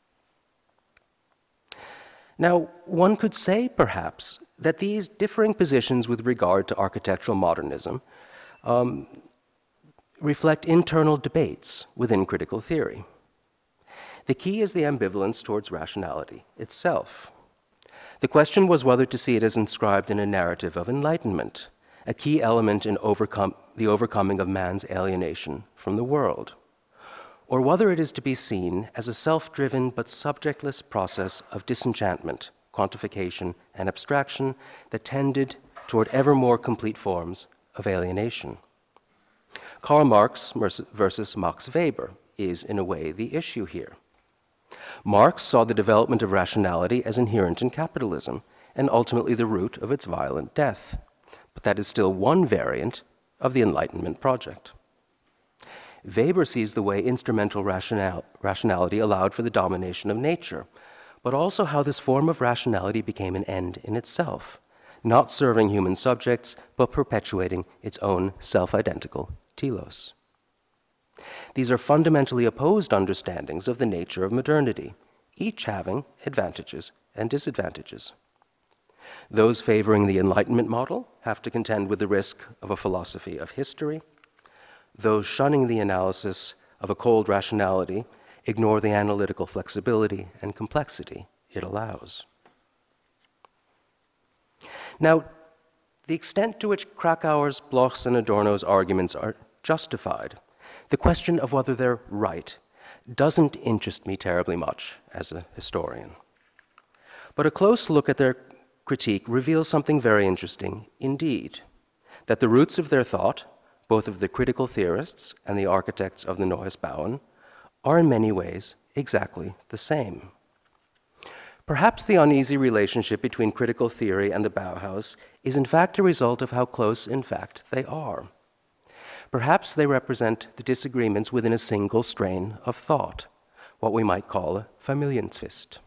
Now, one could say, perhaps, that these differing positions with regard to architectural modernism um, reflect internal debates within critical theory. The key is the ambivalence towards rationality itself. The question was whether to see it as inscribed in a narrative of enlightenment, a key element in overcome, the overcoming of man's alienation from the world, or whether it is to be seen as a self-driven but subjectless process of disenchantment, quantification, and abstraction that tended toward ever more complete forms of alienation. Karl Marx versus Max Weber is, in a way, the issue here. Marx saw the development of rationality as inherent in capitalism and ultimately the root of its violent death. But that is still one variant of the Enlightenment project. Weber sees the way instrumental rational, rationality allowed for the domination of nature, but also how this form of rationality became an end in itself, not serving human subjects, but perpetuating its own self-identical telos. These are fundamentally opposed understandings of the nature of modernity, each having advantages and disadvantages. Those favoring the Enlightenment model have to contend with the risk of a philosophy of history. Those shunning the analysis of a cold rationality ignore the analytical flexibility and complexity it allows. Now, the extent to which Krakauer's, Bloch's, and Adorno's arguments are justified, the question of whether they're right, doesn't interest me terribly much as a historian. But a close look at their critique reveals something very interesting indeed, that the roots of their thought, both of the critical theorists and the architects of the Neues Bauen, are in many ways exactly the same. Perhaps the uneasy relationship between critical theory and the Bauhaus is in fact a result of how close, in fact, they are. Perhaps they represent the disagreements within a single strain of thought, what we might call a Familienzwist.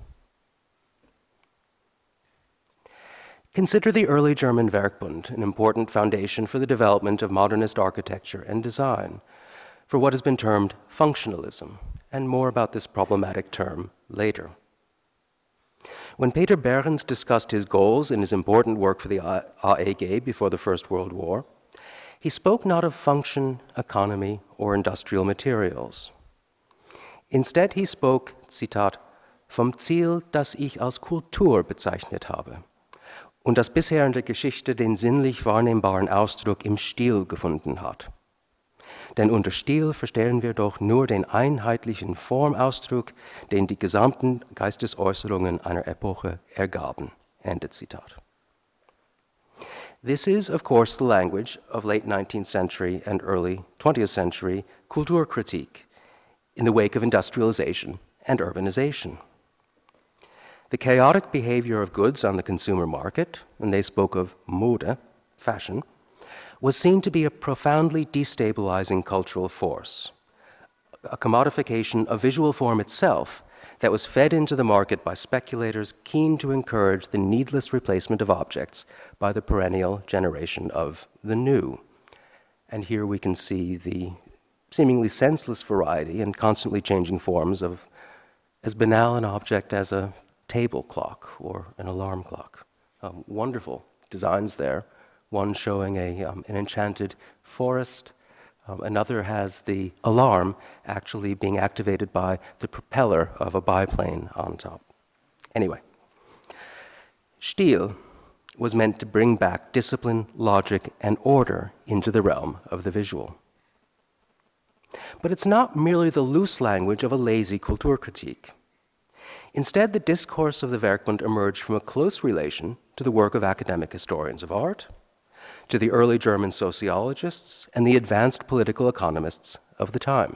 Consider the early German Werkbund, an important foundation for the development of modernist architecture and design, for what has been termed functionalism, and more about this problematic term later. When Peter Behrens discussed his goals in his important work for the A E G before the First World War, he spoke not of function, economy, or industrial materials. Instead, he spoke, Zitat, vom Ziel, das ich als Kultur bezeichnet habe, und das bisher in der Geschichte den sinnlich wahrnehmbaren Ausdruck im Stil gefunden hat. Denn unter Stil verstehen wir doch nur den einheitlichen Formausdruck, den die gesamten Geistesäußerungen einer Epoche ergaben. Ende Zitat. This is, of course, the language of late nineteenth century and early twentieth century Kulturkritik in the wake of industrialization and urbanization. The chaotic behavior of goods on the consumer market, and they spoke of Mode, fashion, was seen to be a profoundly destabilizing cultural force, a commodification of visual form itself that was fed into the market by speculators keen to encourage the needless replacement of objects by the perennial generation of the new. And here we can see the seemingly senseless variety and constantly changing forms of as banal an object as a table clock or an alarm clock. Um, wonderful designs there, one showing a, um, an enchanted forest. Um, another has the alarm actually being activated by the propeller of a biplane on top. Anyway, Stil was meant to bring back discipline, logic, and order into the realm of the visual. But it's not merely the loose language of a lazy Kulturkritik. Instead, the discourse of the Werkbund emerged from a close relation to the work of academic historians of art, to the early German sociologists and the advanced political economists of the time.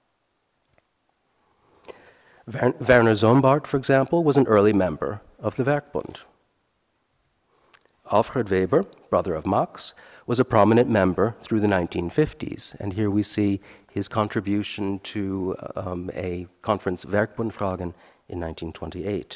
Werner Sombart, for example, was an early member of the Werkbund. Alfred Weber, brother of Max, was a prominent member through the nineteen fifties, and here we see his contribution to um, a conference, Werkbundfragen, in nineteen twenty-eight.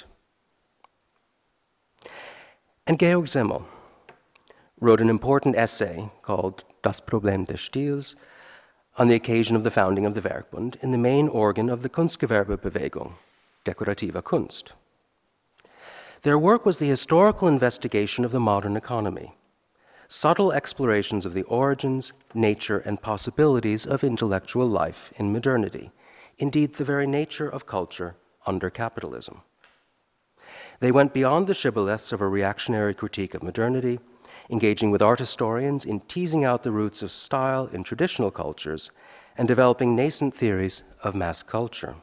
And Georg Simmel wrote an important essay called Das Problem des Stils on the occasion of the founding of the Werkbund in the main organ of the Kunstgewerbebewegung, Dekorative Kunst. Their work was the historical investigation of the modern economy, subtle explorations of the origins, nature, and possibilities of intellectual life in modernity, indeed the very nature of culture under capitalism. They went beyond the shibboleths of a reactionary critique of modernity, engaging with art historians in teasing out the roots of style in traditional cultures and developing nascent theories of mass culture.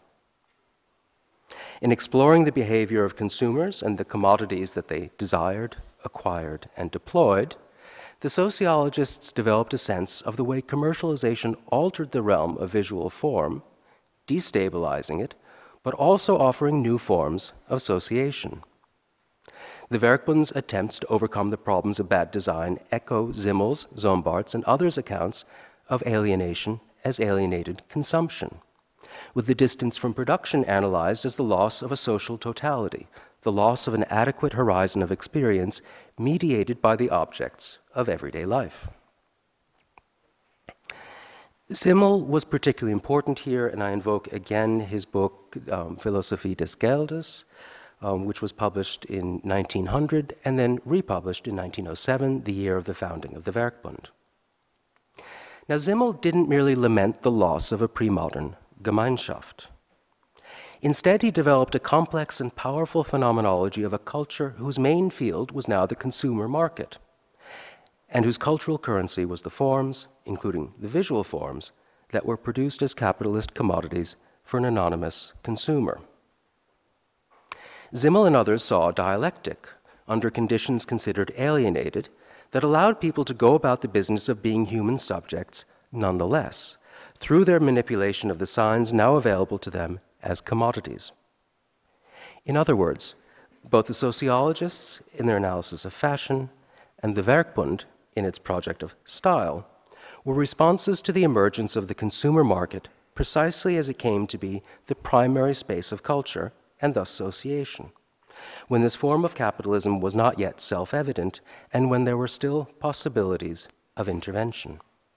In exploring the behavior of consumers and the commodities that they desired, acquired, and deployed, the sociologists developed a sense of the way commercialization altered the realm of visual form, destabilizing it, but also offering new forms of association. The Werkbund's attempts to overcome the problems of bad design echo Simmel's, Sombart's, and others' accounts of alienation as alienated consumption, with the distance from production analyzed as the loss of a social totality, the loss of an adequate horizon of experience mediated by the objects of everyday life. Simmel was particularly important here, and I invoke again his book, um, Philosophie des Geldes, um, which was published in nineteen hundred and then republished in nineteen oh seven, the year of the founding of the Werkbund. Now, Simmel didn't merely lament the loss of a pre-modern Gemeinschaft. Instead, he developed a complex and powerful phenomenology of a culture whose main field was now the consumer market, and whose cultural currency was the forms, including the visual forms, that were produced as capitalist commodities for an anonymous consumer. Simmel and others saw a dialectic, under conditions considered alienated, that allowed people to go about the business of being human subjects nonetheless, through their manipulation of the signs now available to them as commodities. In other words, both the sociologists, in their analysis of fashion, and the Werkbund, in its project of style, were responses to the emergence of the consumer market precisely as it came to be the primary space of culture and thus association, when this form of capitalism was not yet self-evident and when there were still possibilities of intervention.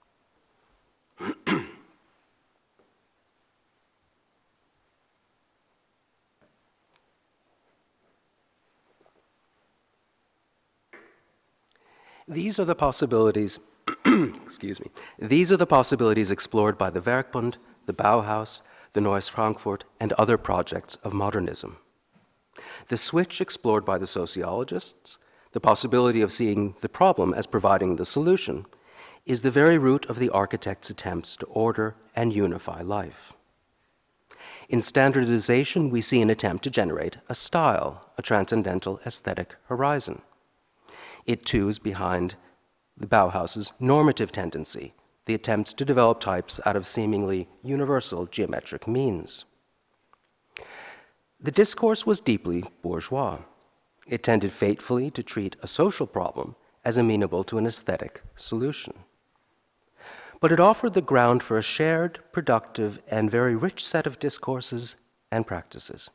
These are the possibilities, excuse me, these are the possibilities explored by the Werkbund, the Bauhaus, the Neues Frankfurt, and other projects of modernism. The switch explored by the sociologists, the possibility of seeing the problem as providing the solution, is the very root of the architect's attempts to order and unify life. In standardization, we see an attempt to generate a style, a transcendental aesthetic horizon. It too is behind the Bauhaus's normative tendency, the attempts to develop types out of seemingly universal geometric means. The discourse was deeply bourgeois. It tended faithfully to treat a social problem as amenable to an aesthetic solution. But it offered the ground for a shared, productive, and very rich set of discourses and practices.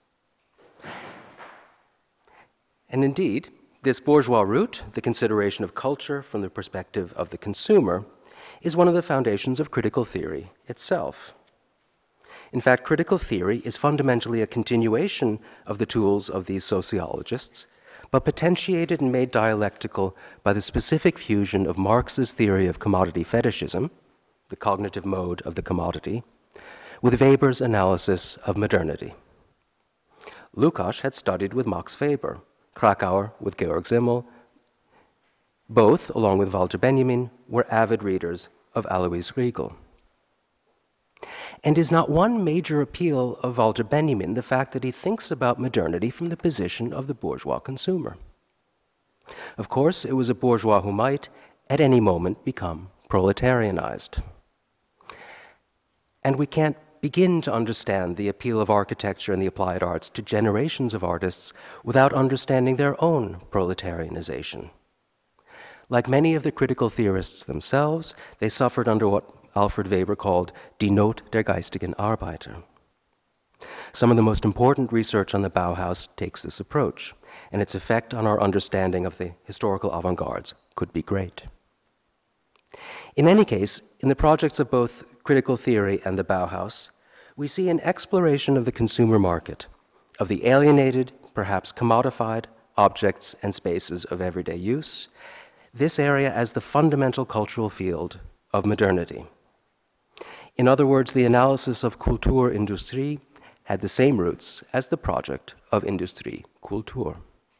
And indeed, this bourgeois root, the consideration of culture from the perspective of the consumer, is one of the foundations of critical theory itself. In fact, critical theory is fundamentally a continuation of the tools of these sociologists, but potentiated and made dialectical by the specific fusion of Marx's theory of commodity fetishism, the cognitive mode of the commodity, with Weber's analysis of modernity. Lukács had studied with Max Weber, Krakauer with Georg Simmel. Both, along with Walter Benjamin, were avid readers of Alois Riegel. And is not one major appeal of Walter Benjamin the fact that he thinks about modernity from the position of the bourgeois consumer? Of course, it was a bourgeois who might, at any moment, become proletarianized. And we can't begin to understand the appeal of architecture and the applied arts to generations of artists without understanding their own proletarianization. Like many of the critical theorists themselves, they suffered under what Alfred Weber called die Not der geistigen Arbeiter. Some of the most important research on the Bauhaus takes this approach, and its effect on our understanding of the historical avant-gardes could be great. In any case, in the projects of both critical theory and the Bauhaus, we see an exploration of the consumer market, of the alienated, perhaps commodified, objects and spaces of everyday use, this area as the fundamental cultural field of modernity. In other words, the analysis of Kulturindustrie had the same roots as the project of Industrie Kultur.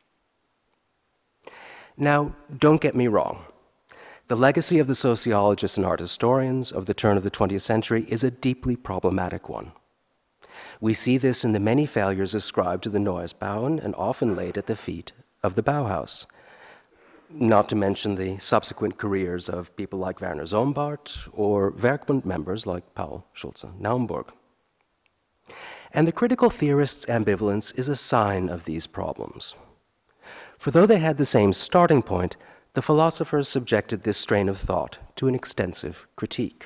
Now, don't get me wrong. The legacy of the sociologists and art historians of the turn of the twentieth century is a deeply problematic one. We see this in the many failures ascribed to the Neues Bauen and often laid at the feet of the Bauhaus, not to mention the subsequent careers of people like Werner Sombart or Werkbund members like Paul Schulze-Naumburg. And the critical theorists' ambivalence is a sign of these problems. For though they had the same starting point, the philosophers subjected this strain of thought to an extensive critique.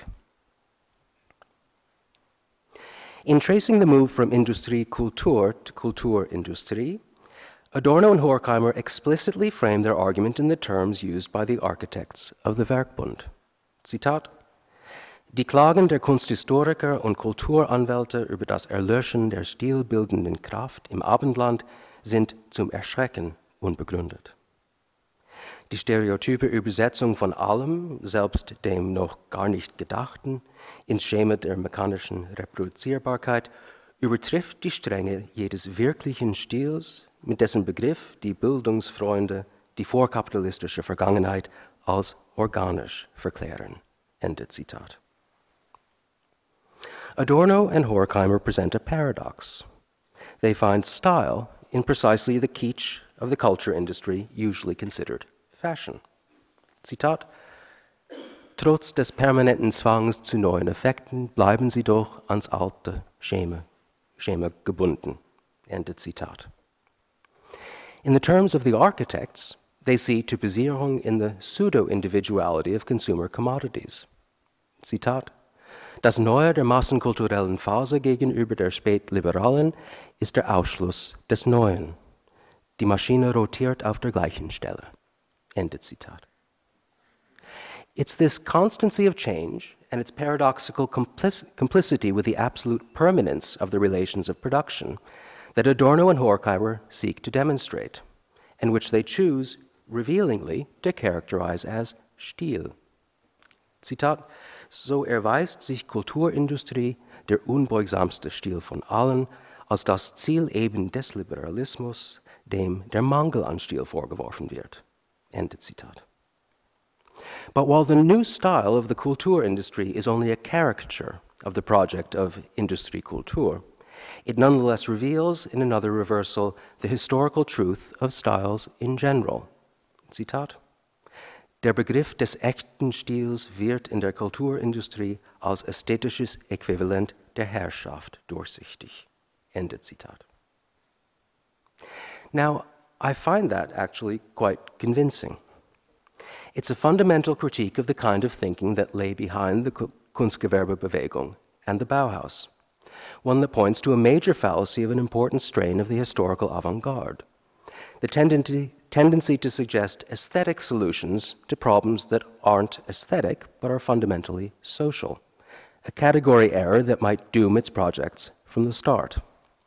In tracing the move from Industrie Kultur to Kulturindustrie, Adorno and Horkheimer explicitly framed their argument in the terms used by the architects of the Werkbund. Zitat: Die Klagen der Kunsthistoriker und Kulturanwälte über das Erlöschen der stilbildenden Kraft im Abendland sind zum Erschrecken unbegründet. Die stereotype Übersetzung von allem, selbst dem noch gar nicht Gedachten, ins Schema der mechanischen Reproduzierbarkeit übertrifft die Strenge jedes wirklichen Stils, mit dessen Begriff die Bildungsfreunde die vorkapitalistische Vergangenheit als organisch verklären. Ende Zitat. Adorno and Horkheimer present a paradox. They find style in precisely the kitsch of the culture industry usually considered fashion. Zitat: Trotz des permanenten Zwangs zu neuen Effekten bleiben sie doch ans alte Schema, Schema gebunden. Ende Zitat. In the terms of the architects, they see Typisierung in the pseudo-individuality of consumer commodities. Zitat: Das Neue der massenkulturellen Phase gegenüber der spätliberalen ist der Ausschluss des Neuen. Die Maschine rotiert auf der gleichen Stelle. Ende Zitat. It's this constancy of change and its paradoxical complic- complicity with the absolute permanence of the relations of production that Adorno and Horkheimer seek to demonstrate, and which they choose, revealingly, to characterize as Stil. Zitat: So erweist sich Kulturindustrie, der unbeugsamste Stil von allen, als das Ziel eben des Liberalismus, dem der Mangel an Stil vorgeworfen wird. Ende Zitat. But while the new style of the Kultur industry is only a caricature of the project of Industrie Kultur, it nonetheless reveals, in another reversal, the historical truth of styles in general. Zitat: Der Begriff des echten Stils wird in der Kulturindustrie als ästhetisches Äquivalent der Herrschaft durchsichtig. Ende Zitat. Now, I find that actually quite convincing. It's a fundamental critique of the kind of thinking that lay behind the Kunstgewerbebewegung and the Bauhaus, one that points to a major fallacy of an important strain of the historical avant-garde, the tendency, tendency to suggest aesthetic solutions to problems that aren't aesthetic but are fundamentally social, a category error that might doom its projects from the start.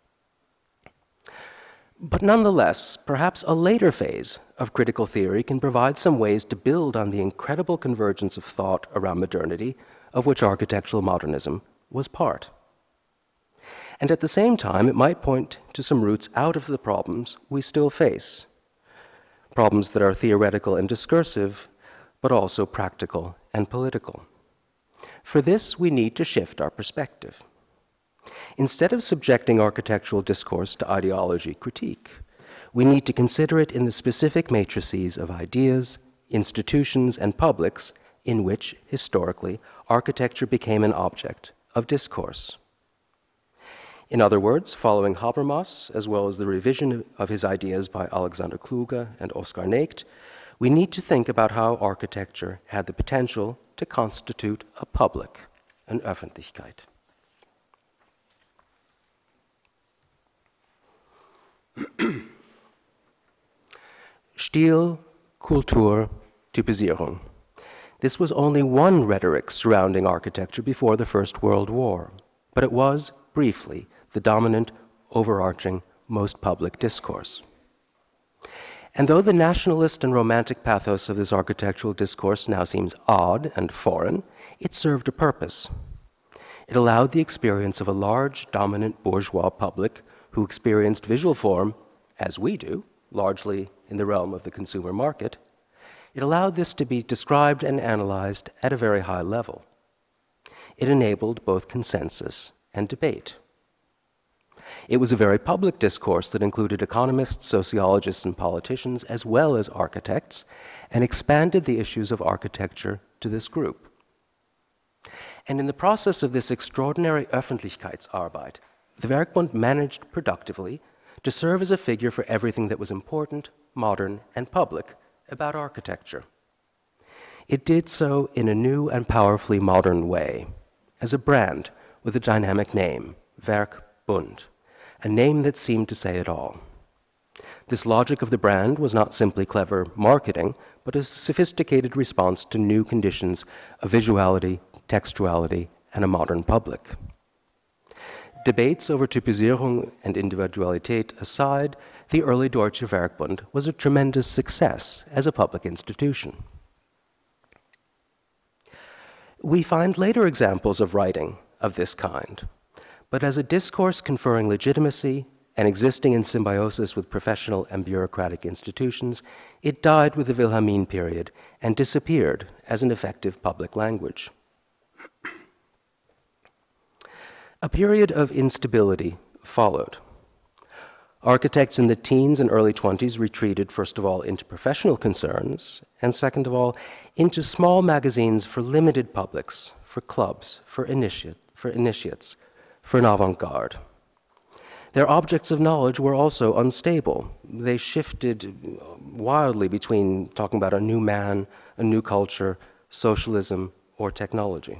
But nonetheless, perhaps a later phase of critical theory can provide some ways to build on the incredible convergence of thought around modernity, of which architectural modernism was part. And at the same time, it might point to some routes out of the problems we still face, problems that are theoretical and discursive, but also practical and political. For this, we need to shift our perspective. Instead of subjecting architectural discourse to ideology critique, we need to consider it in the specific matrices of ideas, institutions, and publics in which, historically, architecture became an object of discourse. In other words, following Habermas, as well as the revision of his ideas by Alexander Kluge and Oskar Nächt, we need to think about how architecture had the potential to constitute a public, an Öffentlichkeit. Stil, Kultur, Typisierung. This was only one rhetoric surrounding architecture before the First World War, but it was, briefly, the dominant, overarching, most public discourse. And though the nationalist and romantic pathos of this architectural discourse now seems odd and foreign, it served a purpose. It allowed the experience of a large, dominant bourgeois public who experienced visual form, as we do, largely in the realm of the consumer market. It allowed this to be described and analyzed at a very high level. It enabled both consensus and debate. It was a very public discourse that included economists, sociologists, and politicians, as well as architects, and expanded the issues of architecture to this group. And in the process of this extraordinary Öffentlichkeitsarbeit, the Werkbund managed productively to serve as a figure for everything that was important, modern, and public about architecture. It did so in a new and powerfully modern way, as a brand with a dynamic name, Werkbund, a name that seemed to say it all. This logic of the brand was not simply clever marketing, but a sophisticated response to new conditions of visuality, textuality, and a modern public. Debates over Typisierung and Individualität aside, the early Deutsche Werkbund was a tremendous success as a public institution. We find later examples of writing of this kind, but as a discourse conferring legitimacy and existing in symbiosis with professional and bureaucratic institutions, it died with the Wilhelmine period and disappeared as an effective public language. A period of instability followed. Architects in the teens and early twenties retreated, first of all, into professional concerns, and second of all, into small magazines for limited publics, for clubs, for, initiate, for initiates, for an avant-garde. Their objects of knowledge were also unstable. They shifted wildly between talking about a new man, a new culture, socialism, or technology.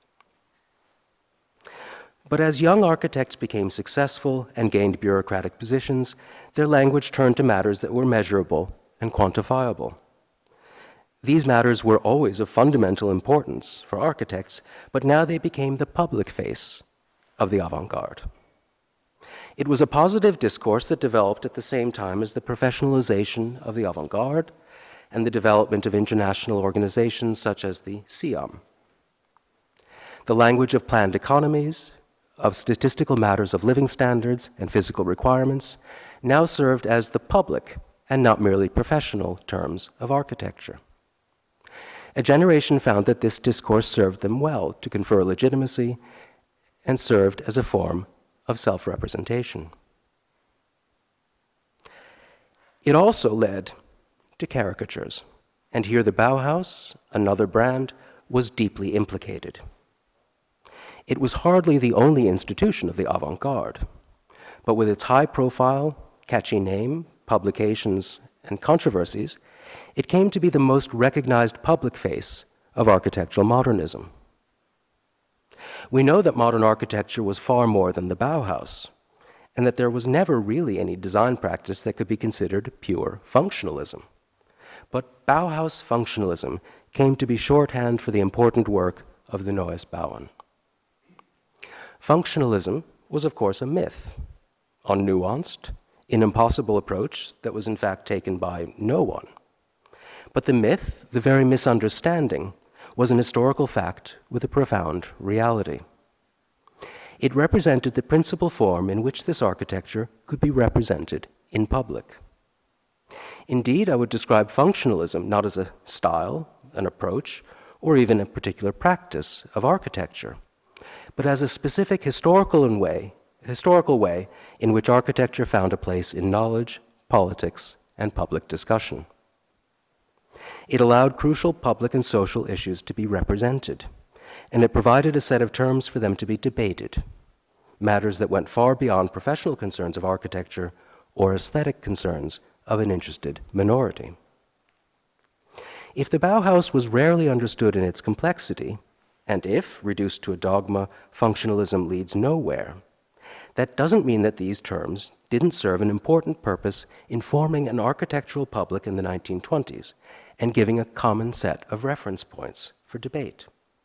But as young architects became successful and gained bureaucratic positions, their language turned to matters that were measurable and quantifiable. These matters were always of fundamental importance for architects, but now they became the public face of the avant-garde. It was a positive discourse that developed at the same time as the professionalization of the avant-garde and the development of international organizations such as the SIAM. The language of planned economies, of statistical matters of living standards and physical requirements, now served as the public and not merely professional terms of architecture. A generation found that this discourse served them well to confer legitimacy and served as a form of self-representation. It also led to caricatures, and here the Bauhaus, another brand, was deeply implicated. It was hardly the only institution of the avant-garde, but with its high profile, catchy name, publications, and controversies, it came to be the most recognized public face of architectural modernism. We know that modern architecture was far more than the Bauhaus, and that there was never really any design practice that could be considered pure functionalism. But Bauhaus functionalism came to be shorthand for the important work of the Neues Bauen. Functionalism was, of course, a myth, unnuanced, an impossible approach that was in fact taken by no one. But the myth, the very misunderstanding, was an historical fact with a profound reality. It represented the principal form in which this architecture could be represented in public. Indeed, I would describe functionalism not as a style, an approach, or even a particular practice of architecture, but as a specific historical and way, historical way in which architecture found a place in knowledge, politics, and public discussion. It allowed crucial public and social issues to be represented, and it provided a set of terms for them to be debated, matters that went far beyond professional concerns of architecture or aesthetic concerns of an interested minority. If the Bauhaus was rarely understood in its complexity, and if, reduced to a dogma, functionalism leads nowhere, that doesn't mean that these terms didn't serve an important purpose in forming an architectural public in the nineteen twenties and giving a common set of reference points for debate.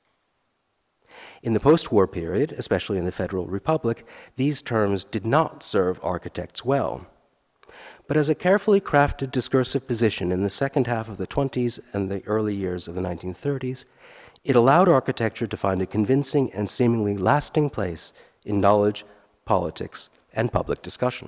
In the post-war period, especially in the Federal Republic, these terms did not serve architects well. But as a carefully crafted discursive position in the second half of the twenties and the early years of the nineteen thirties, it allowed architecture to find a convincing and seemingly lasting place in knowledge, politics, and public discussion.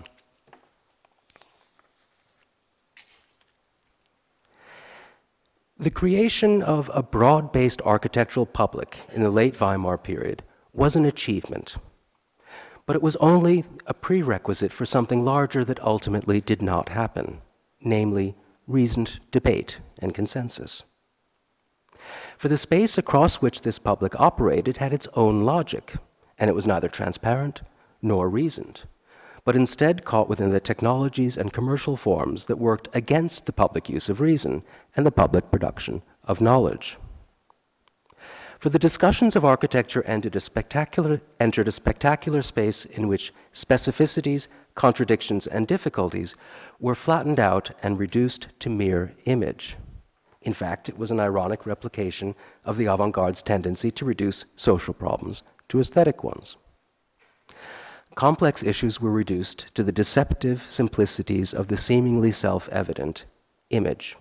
The creation of a broad-based architectural public in the late Weimar period was an achievement, but it was only a prerequisite for something larger that ultimately did not happen, namely reasoned debate and consensus. For the space across which this public operated had its own logic, and it was neither transparent nor reasoned, but instead caught within the technologies and commercial forms that worked against the public use of reason and the public production of knowledge. For the discussions of architecture entered a spectacular, entered a spectacular space in which specificities, contradictions, and difficulties were flattened out and reduced to mere image. In fact, it was an ironic replication of the avant-garde's tendency to reduce social problems to aesthetic ones. Complex issues were reduced to the deceptive simplicities of the seemingly self-evident image.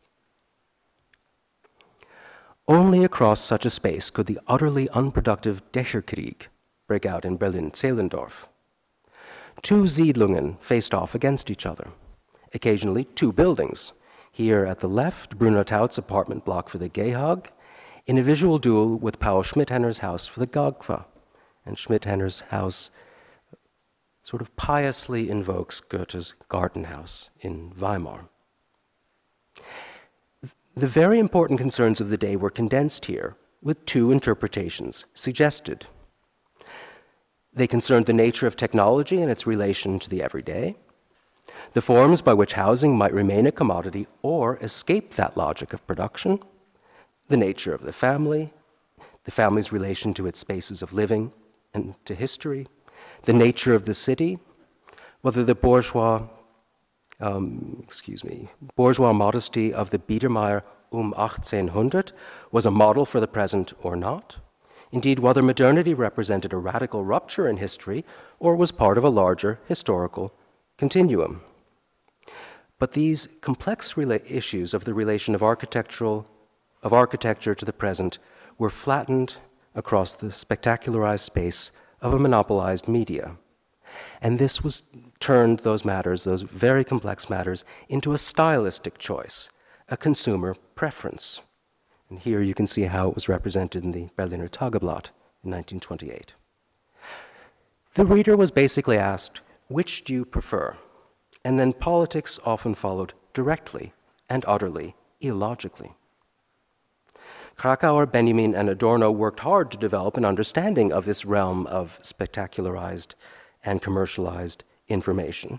Only across such a space could the utterly unproductive Dächerkrieg break out in Berlin-Zehlendorf. Two Siedlungen faced off against each other, occasionally two buildings. Here at the left, Bruno Taut's apartment block for the Gehag, in a visual duel with Paul Schmidhenner's house for the Gagfa. And Schmidhenner's house sort of piously invokes Goethe's garden house in Weimar. The very important concerns of the day were condensed here with two interpretations suggested. They concerned the nature of technology and its relation to the everyday, the forms by which housing might remain a commodity or escape that logic of production, the nature of the family, the family's relation to its spaces of living and to history, the nature of the city, whether the bourgeois, um, excuse me, bourgeois modesty of the Biedermeier um achtzehnhundert was a model for the present or not. Indeed, whether modernity represented a radical rupture in history or was part of a larger historical continuum. But these complex rela- issues of the relation of architectural, of architecture to the present were flattened across the spectacularized space of a monopolized media, And this was turned those matters, those very complex matters, into a stylistic choice, a consumer preference. And here you can see how it was represented in the Berliner Tageblatt in nineteen twenty-eight. The reader was basically asked, which do you prefer? And then politics often followed directly and utterly illogically. Krakauer, Benjamin, and Adorno worked hard to develop an understanding of this realm of spectacularized and commercialized information,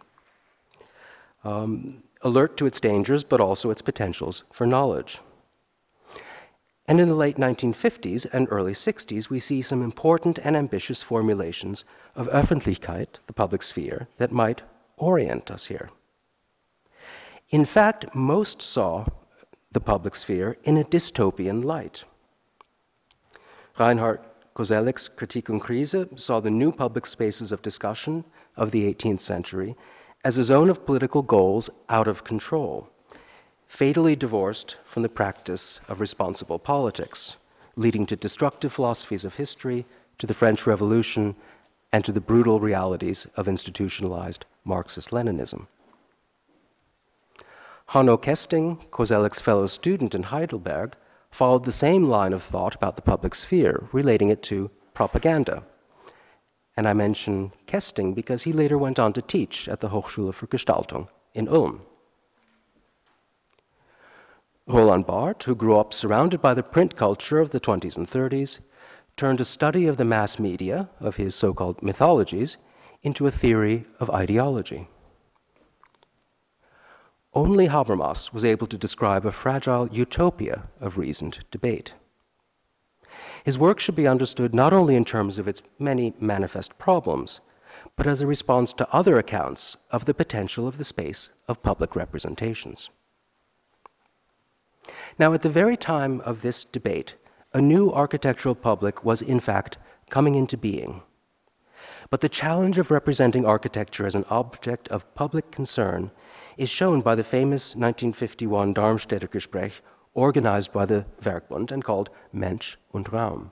um, alert to its dangers, but also its potentials for knowledge. And in the late nineteen fifties and early sixties, we see some important and ambitious formulations of Öffentlichkeit, the public sphere, that might orient us here. In fact, most saw the public sphere in a dystopian light. Reinhard Koselleck's Kritik und Krise saw the new public spaces of discussion of the eighteenth century as a zone of political goals out of control, fatally divorced from the practice of responsible politics, leading to destructive philosophies of history, to the French Revolution, and to the brutal realities of institutionalized Marxist-Leninism. Hanno Kesting, Koselleck's fellow student in Heidelberg, followed the same line of thought about the public sphere, relating it to propaganda. And I mention Kesting because he later went on to teach at the Hochschule für Gestaltung in Ulm. Roland Barthes, who grew up surrounded by the print culture of the twenties and thirties, turned a study of the mass media, of his so-called mythologies, into a theory of ideology. Only Habermas was able to describe a fragile utopia of reasoned debate. His work should be understood not only in terms of its many manifest problems, but as a response to other accounts of the potential of the space of public representations. Now, at the very time of this debate, a new architectural public was in fact coming into being. But the challenge of representing architecture as an object of public concern is shown by the famous nineteen fifty-one Darmstädter Gespräch, organized by the Werkbund and called Mensch und Raum.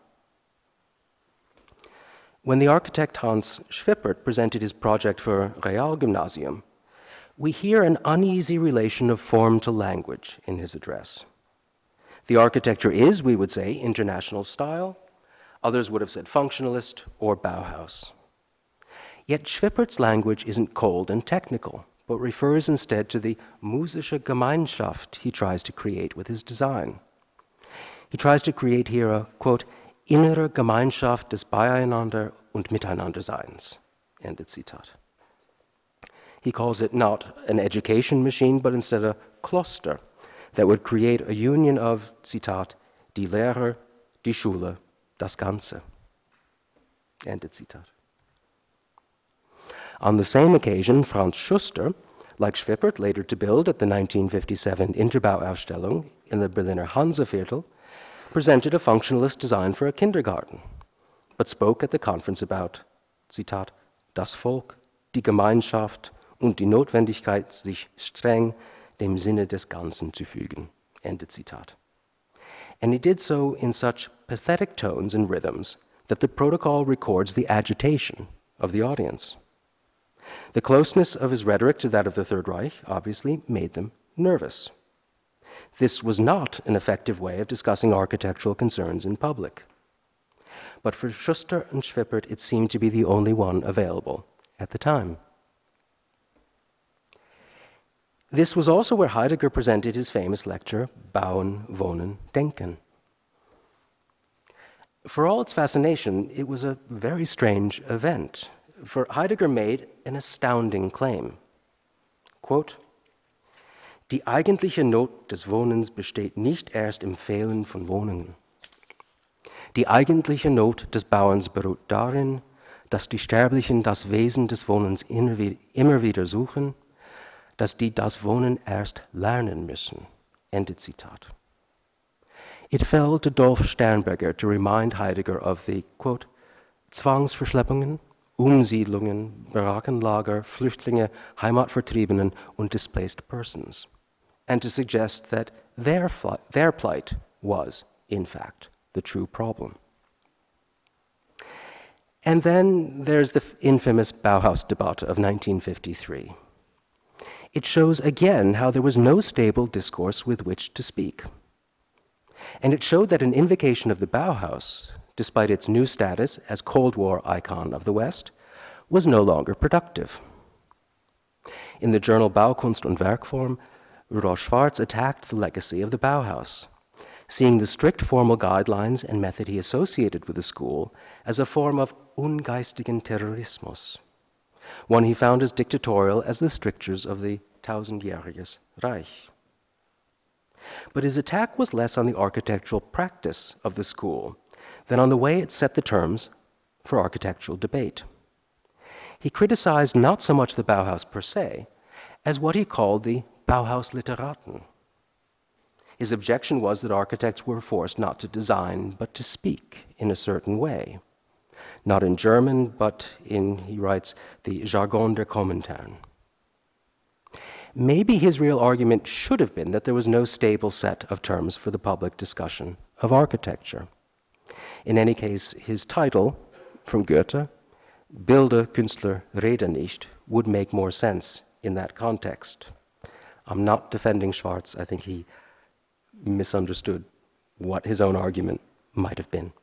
When the architect Hans Schwippert presented his project for Realgymnasium, we hear an uneasy relation of form to language in his address. The architecture is, we would say, international style. Others would have said functionalist or Bauhaus. Yet Schwippert's language isn't cold and technical, but refers instead to the musische Gemeinschaft he tries to create with his design. He tries to create here a, quote, innere Gemeinschaft des Beieinander und Miteinanderseins, ended Zitat. He calls it not an education machine, but instead a Kloster that would create a union of, Zitat, die Lehre, die Schule, das Ganze, ended Zitat. On the same occasion, Franz Schuster, like Schwippert, later to build at the nineteen fifty-seven Interbauausstellung in the Berliner Hanseviertel, presented a functionalist design for a kindergarten, but spoke at the conference about, Zitat, das Volk, die Gemeinschaft und die Notwendigkeit, sich streng dem Sinne des Ganzen zu fügen, ended Zitat. And he did so in such pathetic tones and rhythms that the protocol records the agitation of the audience. The closeness of his rhetoric to that of the Third Reich obviously made them nervous. This was not an effective way of discussing architectural concerns in public. But for Schuster and Schwippert, it seemed to be the only one available at the time. This was also where Heidegger presented his famous lecture, Bauen, Wohnen, Denken. For all its fascination, it was a very strange event, for Heidegger made an astounding claim. Quote, die eigentliche Not des Wohnens besteht nicht erst im Fehlen von Wohnungen. Die eigentliche Not des Bauens beruht darin, dass die Sterblichen das Wesen des Wohnens immer wieder suchen, dass die das Wohnen erst lernen müssen. Ende Zitat. It fell to Dolf Sternberger to remind Heidegger of the, quote, Zwangsverschleppungen, Umsiedlungen, Barackenlager, Flüchtlinge, Heimatvertriebenen und displaced persons, and to suggest that their, fl- their plight was, in fact, the true problem. And then there's the infamous Bauhaus Debatte of nineteen fifty-three. It shows again how there was no stable discourse with which to speak. And it showed that an invocation of the Bauhaus, despite its new status as Cold War icon of the West, was no longer productive. In the journal Baukunst und Werkform, Rudolf Schwarz attacked the legacy of the Bauhaus, seeing the strict formal guidelines and method he associated with the school as a form of ungeistigen Terrorismus, one he found as dictatorial as the strictures of the Tausendjähriges Reich. But his attack was less on the architectural practice of the school than on the way it set the terms for architectural debate. He criticized not so much the Bauhaus per se, as what he called the Bauhaus-Literaten. His objection was that architects were forced not to design, but to speak in a certain way. Not in German, but in, he writes, the Jargon der Kommentaren. Maybe his real argument should have been that there was no stable set of terms for the public discussion of architecture. In any case, his title, from Goethe, Bilde, Künstler, rede nicht, would make more sense in that context. I'm not defending Schwarz. I think he misunderstood what his own argument might have been.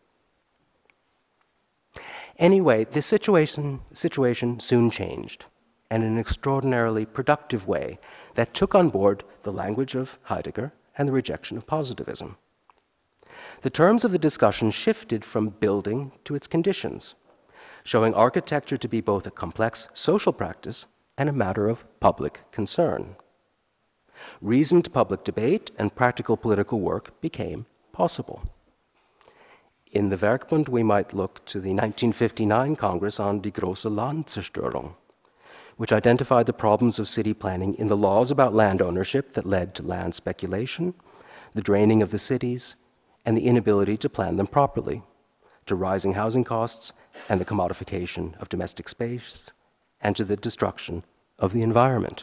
Anyway, this situation, situation soon changed, and in an extraordinarily productive way that took on board the language of Heidegger and the rejection of positivism. The terms of the discussion shifted from building to its conditions, showing architecture to be both a complex social practice and a matter of public concern. Reasoned public debate and practical political work became possible. In the Werkbund, we might look to the nineteen fifty-nine Congress on die große Landzerstörung, which identified the problems of city planning in the laws about land ownership that led to land speculation, the draining of the cities, and the inability to plan them properly, to rising housing costs and the commodification of domestic space, and to the destruction of the environment.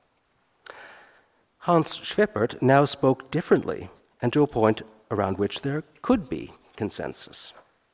Hans Schwippert now spoke differently and to a point around which there could be consensus.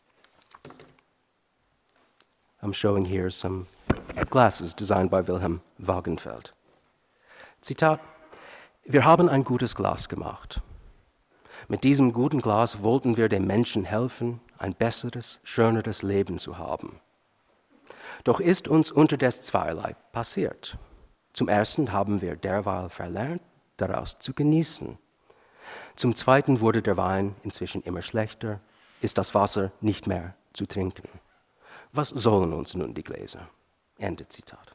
I'm showing here some glasses designed by Wilhelm Wagenfeld. Zitat: Wir haben ein gutes Glas gemacht. Mit diesem guten Glas wollten wir dem Menschen helfen, ein besseres, schöneres Leben zu haben. Doch ist uns unterdessen zweierlei passiert. Zum ersten haben wir derweil verlernt, daraus zu genießen. Zum zweiten wurde der Wein inzwischen immer schlechter, ist das Wasser nicht mehr zu trinken. Was sollen uns nun die Gläser? Ende Zitat.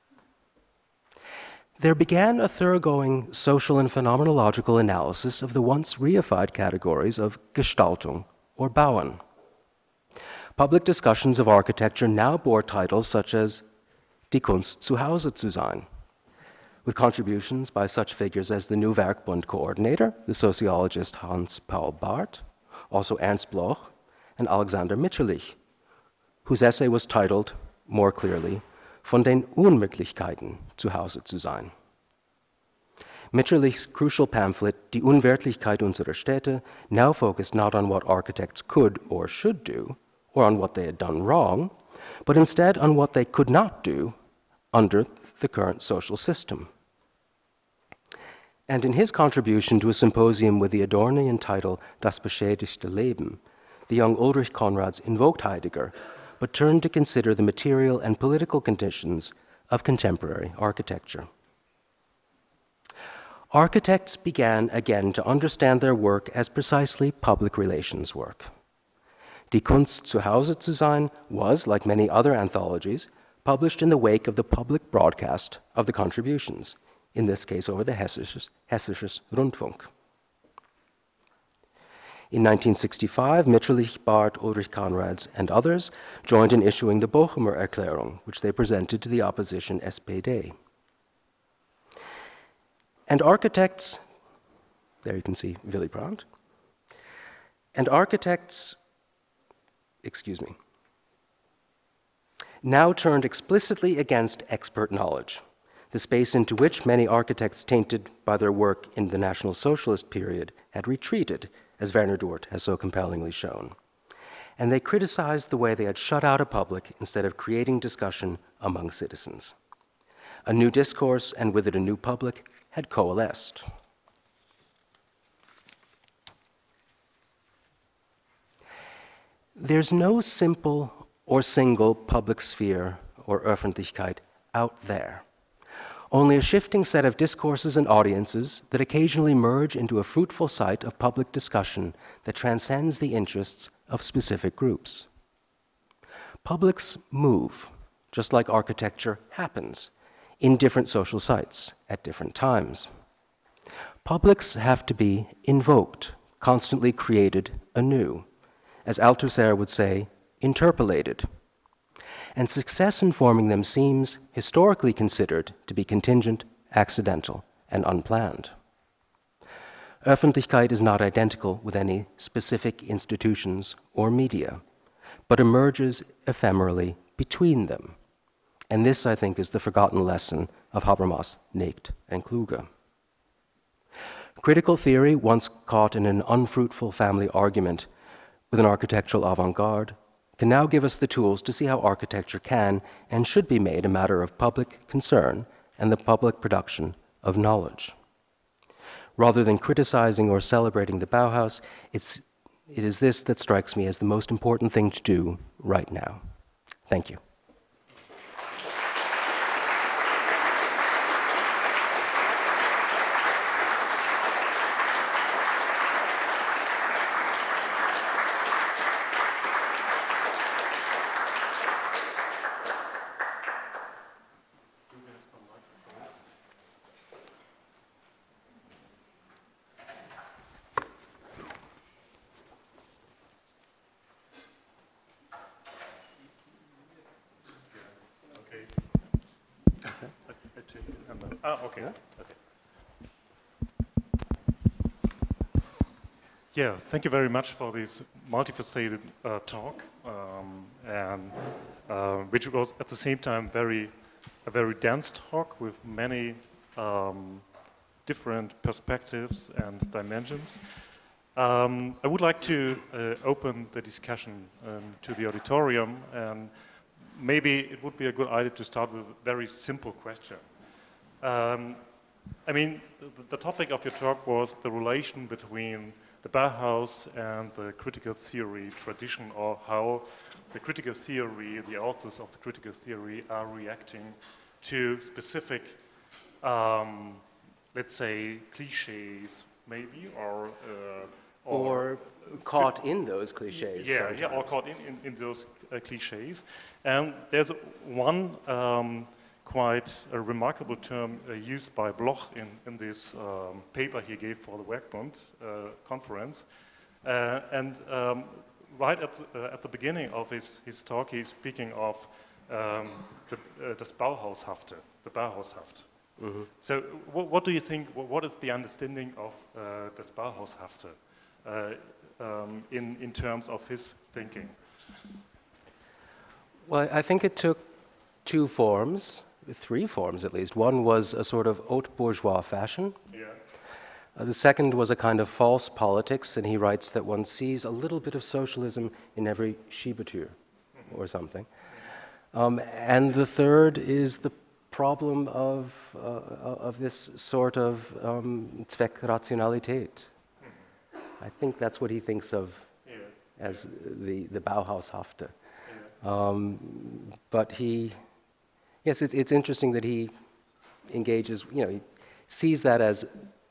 There began a thoroughgoing social and phenomenological analysis of the once reified categories of Gestaltung or Bauen. Public discussions of architecture now bore titles such as Die Kunst zu Hause zu sein, with contributions by such figures as the new Werkbund coordinator, the sociologist Hans Paul Barth, also Ernst Bloch, and Alexander Mitscherlich, whose essay was titled, more clearly, Von den Unmöglichkeiten zu Hause zu sein. Mitscherlich's crucial pamphlet, Die Unwertlichkeit unserer Städte, now focused not on what architects could or should do, or on what they had done wrong, but instead on what they could not do under the current social system. And in his contribution to a symposium with the Adornian title Das beschädigte Leben, the young Ulrich Konrads invoked Heidegger, but turned to consider the material and political conditions of contemporary architecture. Architects began again to understand their work as precisely public relations work. Die Kunst zu Hause zu sein was, like many other anthologies, published in the wake of the public broadcast of the contributions, in this case over the Hessisches, Hessisches Rundfunk. In nineteen sixty-five, Mitscherlich, Barth, Ulrich Konrads, and others joined in issuing the Bochumer Erklärung, which they presented to the opposition S P D. And architects, there you can see Willy Brandt, and architects, excuse me, now turned explicitly against expert knowledge, the space into which many architects tainted by their work in the National Socialist period had retreated, as Werner Dort has so compellingly shown. and they criticized the way they had shut out a public instead of creating discussion among citizens. A new discourse, and with it a new public, had coalesced. There's no simple or single public sphere or Öffentlichkeit out there. Only a shifting set of discourses and audiences that occasionally merge into a fruitful site of public discussion that transcends the interests of specific groups. Publics move, just like architecture happens, in different social sites at different times. Publics have to be invoked, constantly created anew, as Althusser would say, interpolated. And success in forming them seems historically considered to be contingent, accidental, and unplanned. Öffentlichkeit is not identical with any specific institutions or media, but emerges ephemerally between them. And this, I think, is the forgotten lesson of Habermas, Negt, and Kluge. Critical theory, once caught in an unfruitful family argument with an architectural avant-garde, can now give us the tools to see how architecture can and should be made a matter of public concern and the public production of knowledge. Rather than criticizing or celebrating the Bauhaus, it's, it is this that strikes me as the most important thing to do right now. Thank you. Ah, okay. Yeah? Okay. Yeah, thank you very much for this multifaceted uh, talk, um, and uh, which was at the same time very, a very dense talk with many um, different perspectives and dimensions. Um, I would like to uh, open the discussion um, to the auditorium, and maybe it would be a good idea to start with a very simple question. Um, I mean, the, the topic of your talk was the relation between the Bauhaus and the critical theory tradition, or how the critical theory, the authors of the critical theory are reacting to specific, um, let's say, cliches, maybe, or... Uh, or, or caught in those cliches. Yeah, sometimes. yeah, or caught in, in, in those uh, cliches. And there's one um, quite a remarkable term uh, used by Bloch in, in this um, paper he gave for the Werkbund uh, conference. Uh, and um, right at, uh, at the beginning of his, his talk, he's speaking of um, the, uh, das Bauhaushafte, the Bauhaushaft. Mm-hmm. So what, what do you think, what is the understanding of uh, das Bauhaushafte uh, um, in, in terms of his thinking? Well, I think it took two forms. Three forms, at least. One was a sort of haute bourgeois fashion. Yeah. Uh, the second was a kind of false politics, and he writes that one sees a little bit of socialism in every Schiebetür mm-hmm. or something. Um, and the third is the problem of, uh, of this sort of um, Zweckrationalität. Mm-hmm. I think that's what he thinks of yeah. as the, the Bauhaushafte. Yeah. Um, but he... Yes, it's, it's interesting that he engages, you know, he sees that as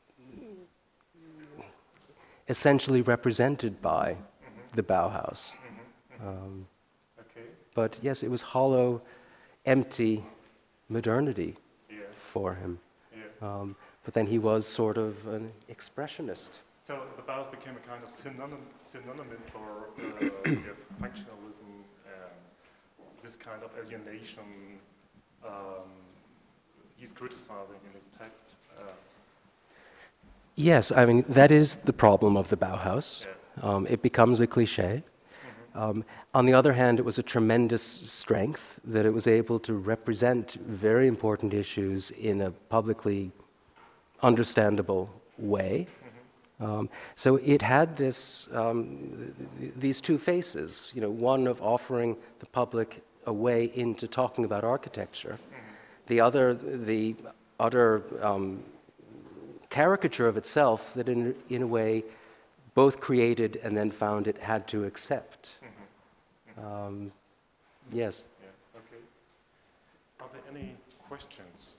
essentially represented by mm-hmm. the Bauhaus. Mm-hmm. Um, okay. But yes, it was hollow, empty modernity yeah. for him. Yeah. Um, but then he was sort of an expressionist. So the Bauhaus became a kind of synonym, synonym for uh, yeah, functionalism and this kind of alienation. Um, he's criticizing in his text. Uh, yes, I mean, that is the problem of the Bauhaus. Yeah. Um, it becomes a cliche. Mm-hmm. Um, on the other hand, it was a tremendous strength that it was able to represent very important issues in a publicly understandable way. Um, so it had this, um, th these two faces, you know, one of offering the public a way into talking about architecture, mm-hmm. the other, the utter um, caricature of itself that in, in a way both created and then found it had to accept. Mm-hmm. Mm-hmm. Um, yes? Yeah, okay. Are there any questions,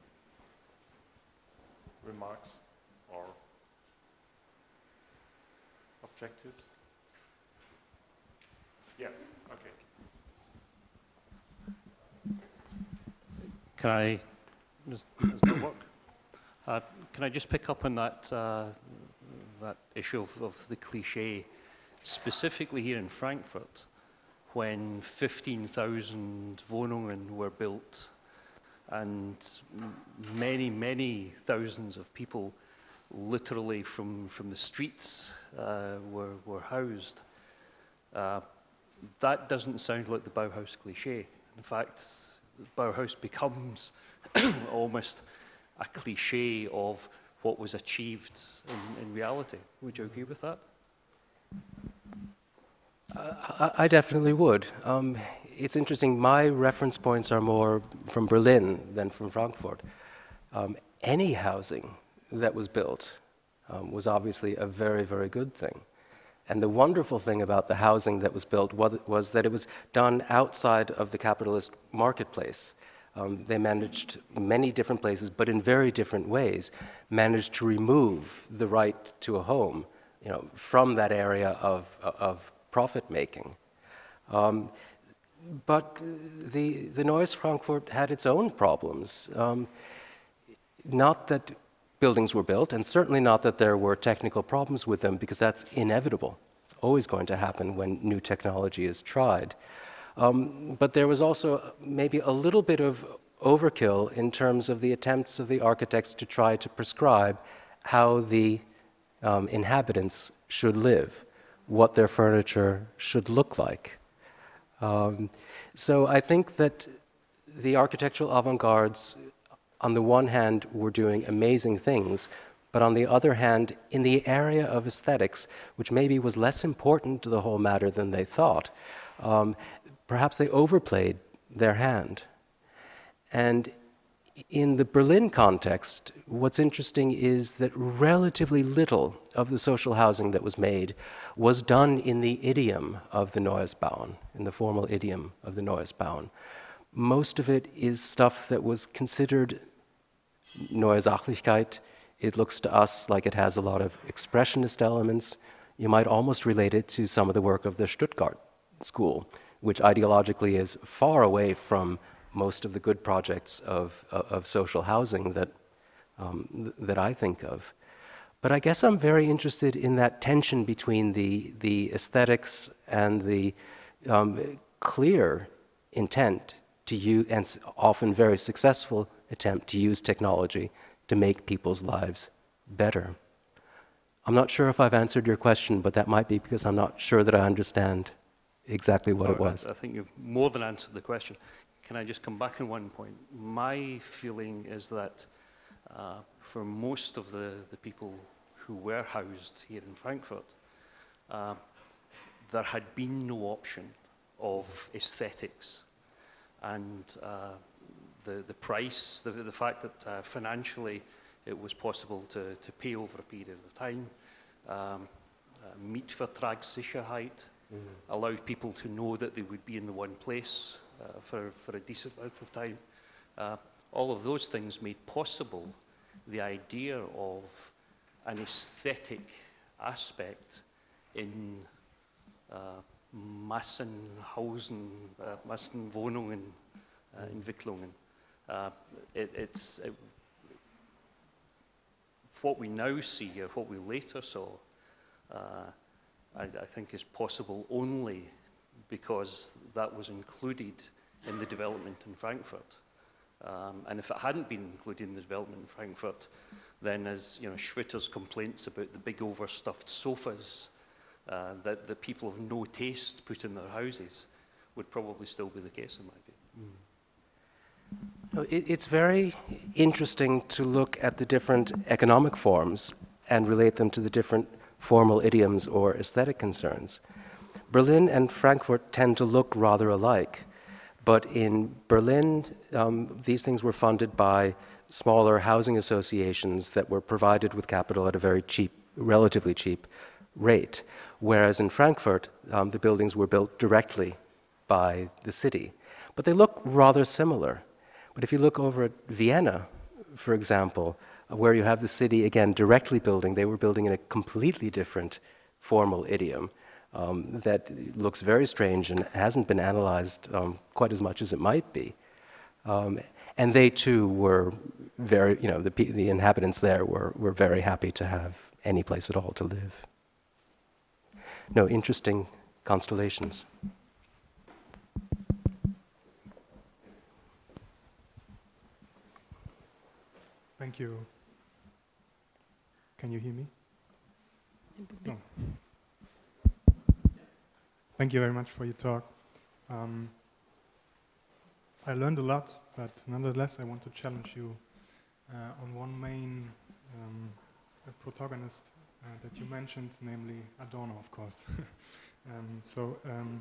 remarks, or objectives? Yeah, okay. Can I, does, does that work? Uh, can I just pick up on that, uh, that issue of, of the cliche, specifically here in Frankfurt, when fifteen thousand Wohnungen were built and many, many thousands of people literally from, from the streets uh, were, were housed. Uh, that doesn't sound like the Bauhaus cliche. In fact, Bauhaus becomes almost a cliche of what was achieved in, in reality. Would you agree with that? Uh, I, I definitely would. Um, it's interesting, my reference points are more from Berlin than from Frankfurt. Um, any housing that was built um, was obviously a very, very good thing. And the wonderful thing about the housing that was built was, was that it was done outside of the capitalist marketplace. Um, they managed many different places, but in very different ways, managed to remove the right to a home, you know, from that area of, of profit making. Um, but the, the Neues Frankfurt had its own problems. Um, not that buildings were built, and certainly not that there were technical problems with them, because that's inevitable. It's always going to happen when new technology is tried. Um, but there was also maybe a little bit of overkill in terms of the attempts of the architects to try to prescribe how the um, inhabitants should live, what their furniture should look like. Um, so I think that the architectural avant-gardes, on the one hand, were doing amazing things, but on the other hand, in the area of aesthetics, which maybe was less important to the whole matter than they thought, um, perhaps they overplayed their hand. And in the Berlin context, what's interesting is that relatively little of the social housing that was made was done in the idiom of the Neues Bauen, in the formal idiom of the Neues Bauen. Most of it is stuff that was considered Neue Sachlichkeit. It looks to us like it has a lot of expressionist elements. You might almost relate it to some of the work of the Stuttgart school, which ideologically is far away from most of the good projects of, of social housing that, um, that I think of. But I guess I'm very interested in that tension between the, the aesthetics and the um, clear intent to use, and often very successful attempt to use technology to make people's lives better. I'm not sure if I've answered your question, but that might be because I'm not sure that I understand exactly what oh, it was. I think you've more than answered the question. Can I just come back on one point? My feeling is that uh, for most of the, the people who were housed here in Frankfurt, uh, there had been no option of aesthetics. And uh, the, the price, the, the fact that uh, financially it was possible to, to pay over a period of time, um, uh, Mietvertragssicherheit, mm-hmm. allowed people to know that they would be in the one place uh, for, for a decent amount of time. Uh, all of those things made possible the idea of an aesthetic aspect in uh, Massenhausen, uh, Massenwohnungen, uh, Entwicklungen. Uh, it, it's it, what we now see, or what we later saw, uh, I, I think is possible only because that was included in the development in Frankfurt. Um, and if it hadn't been included in the development in Frankfurt, then as you know, Schwitter's complaints about the big overstuffed sofas uh, that the people of no taste put in their houses would probably still be the case in my view. Mm. It, it's very interesting to look at the different economic forms and relate them to the different formal idioms or aesthetic concerns. Berlin and Frankfurt tend to look rather alike, but in Berlin, um, these things were funded by smaller housing associations that were provided with capital at a very cheap, relatively cheap rate, whereas in Frankfurt, um, the buildings were built directly by the city. But they look rather similar. But if you look over at Vienna, for example, where you have the city, again, directly building, they were building in a completely different formal idiom um, that looks very strange and hasn't been analyzed um, quite as much as it might be. Um, and they too were very, you know, the, the inhabitants there were, were very happy to have any place at all to live. No, interesting constellations. Thank you. Can you hear me? No. Thank you very much for your talk. Um, I learned a lot, but nonetheless I want to challenge you uh, on one main um, protagonist uh, that you mentioned, namely Adorno, of course. um, so um,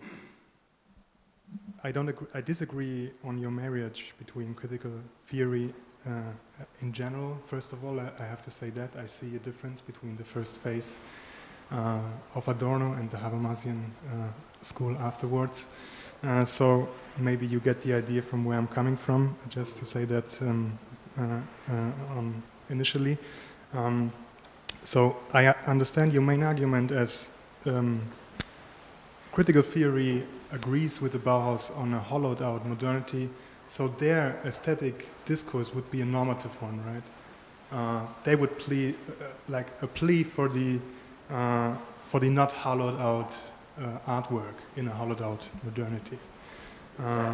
I don't agree, I disagree on your marriage between critical theory uh, in general. First of all, I, I have to say that I see a difference between the first phase uh, of Adorno and the Habermasian uh, school afterwards. Uh, so maybe you get the idea from where I'm coming from, just to say that um, uh, uh, um, initially. Um, so I understand your main argument as um, critical theory agrees with the Bauhaus on a hollowed out modernity, so their aesthetic discourse would be a normative one, right? Uh, they would plea, uh, like a plea for the, uh, for the not hollowed out uh, artwork in a hollowed out modernity. Uh,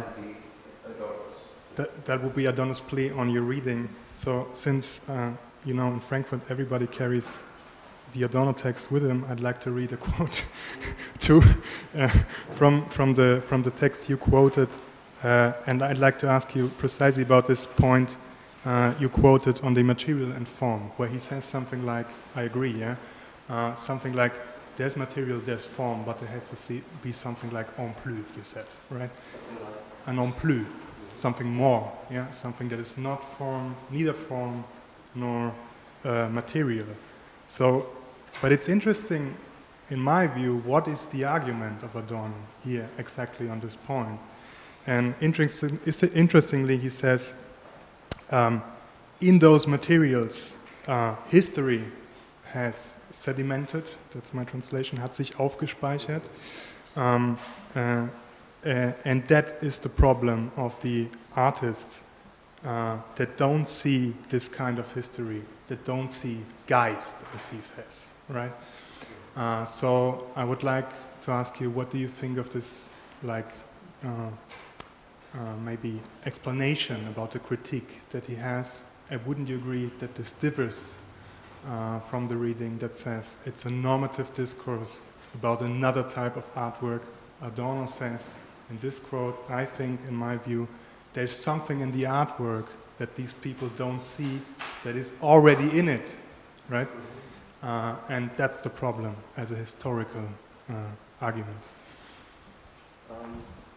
that, that would be Adorno's plea on your reading. So since, uh, you know, in Frankfurt everybody carries the Adorno text with him, I'd like to read a quote too uh, from, from, the, from the text you quoted. Uh, and I'd like to ask you precisely about this point uh, you quoted on the material and form, where he says something like, I agree, yeah? Uh, something like, there's material, there's form, but there has to see, be something like en plus, you said, right? An en plus, something more, yeah? Something that is not form, neither form nor uh, material. So, but it's interesting, in my view, what is the argument of Adorno here exactly on this point? And interesting, interestingly, he says, um, in those materials, uh, history has sedimented, that's my translation, hat sich aufgespeichert. Um, uh, uh, and that is the problem of the artists uh, that don't see this kind of history, that don't see Geist, as he says, right? Uh, so I would like to ask you, what do you think of this, like, uh, Uh, maybe explanation about the critique that he has, and wouldn't you agree that this differs uh, from the reading that says it's a normative discourse about another type of artwork? Adorno says in this quote, I think, in my view, there's something in the artwork that these people don't see that is already in it, right? Uh, and that's the problem as a historical uh, argument. Um.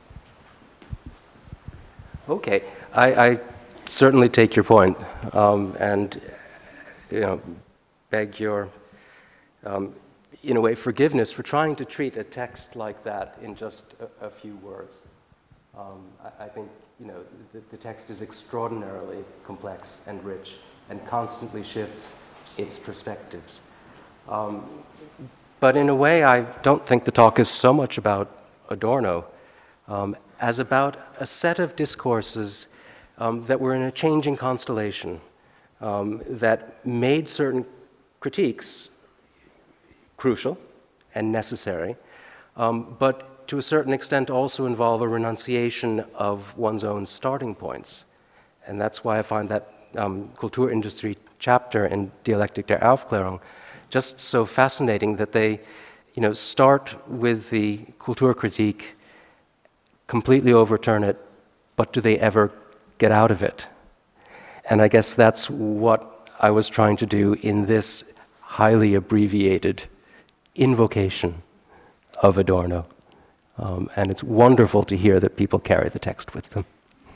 Okay, I, I certainly take your point, um, and you know, beg your, um, in a way, forgiveness for trying to treat a text like that in just a, a few words. Um, I, I think you know the, the text is extraordinarily complex and rich, and constantly shifts its perspectives. Um, but in a way, I don't think the talk is so much about Adorno Um, as about a set of discourses um, that were in a changing constellation, um, that made certain critiques crucial and necessary, um, but to a certain extent also involve a renunciation of one's own starting points. And that's why I find that um, Kulturindustrie chapter in Dialektik der Aufklärung just so fascinating, that they you know, start with the Kulturkritik, completely overturn it, but do they ever get out of it? And I guess that's what I was trying to do in this highly abbreviated invocation of Adorno. Um, and it's wonderful to hear that people carry the text with them.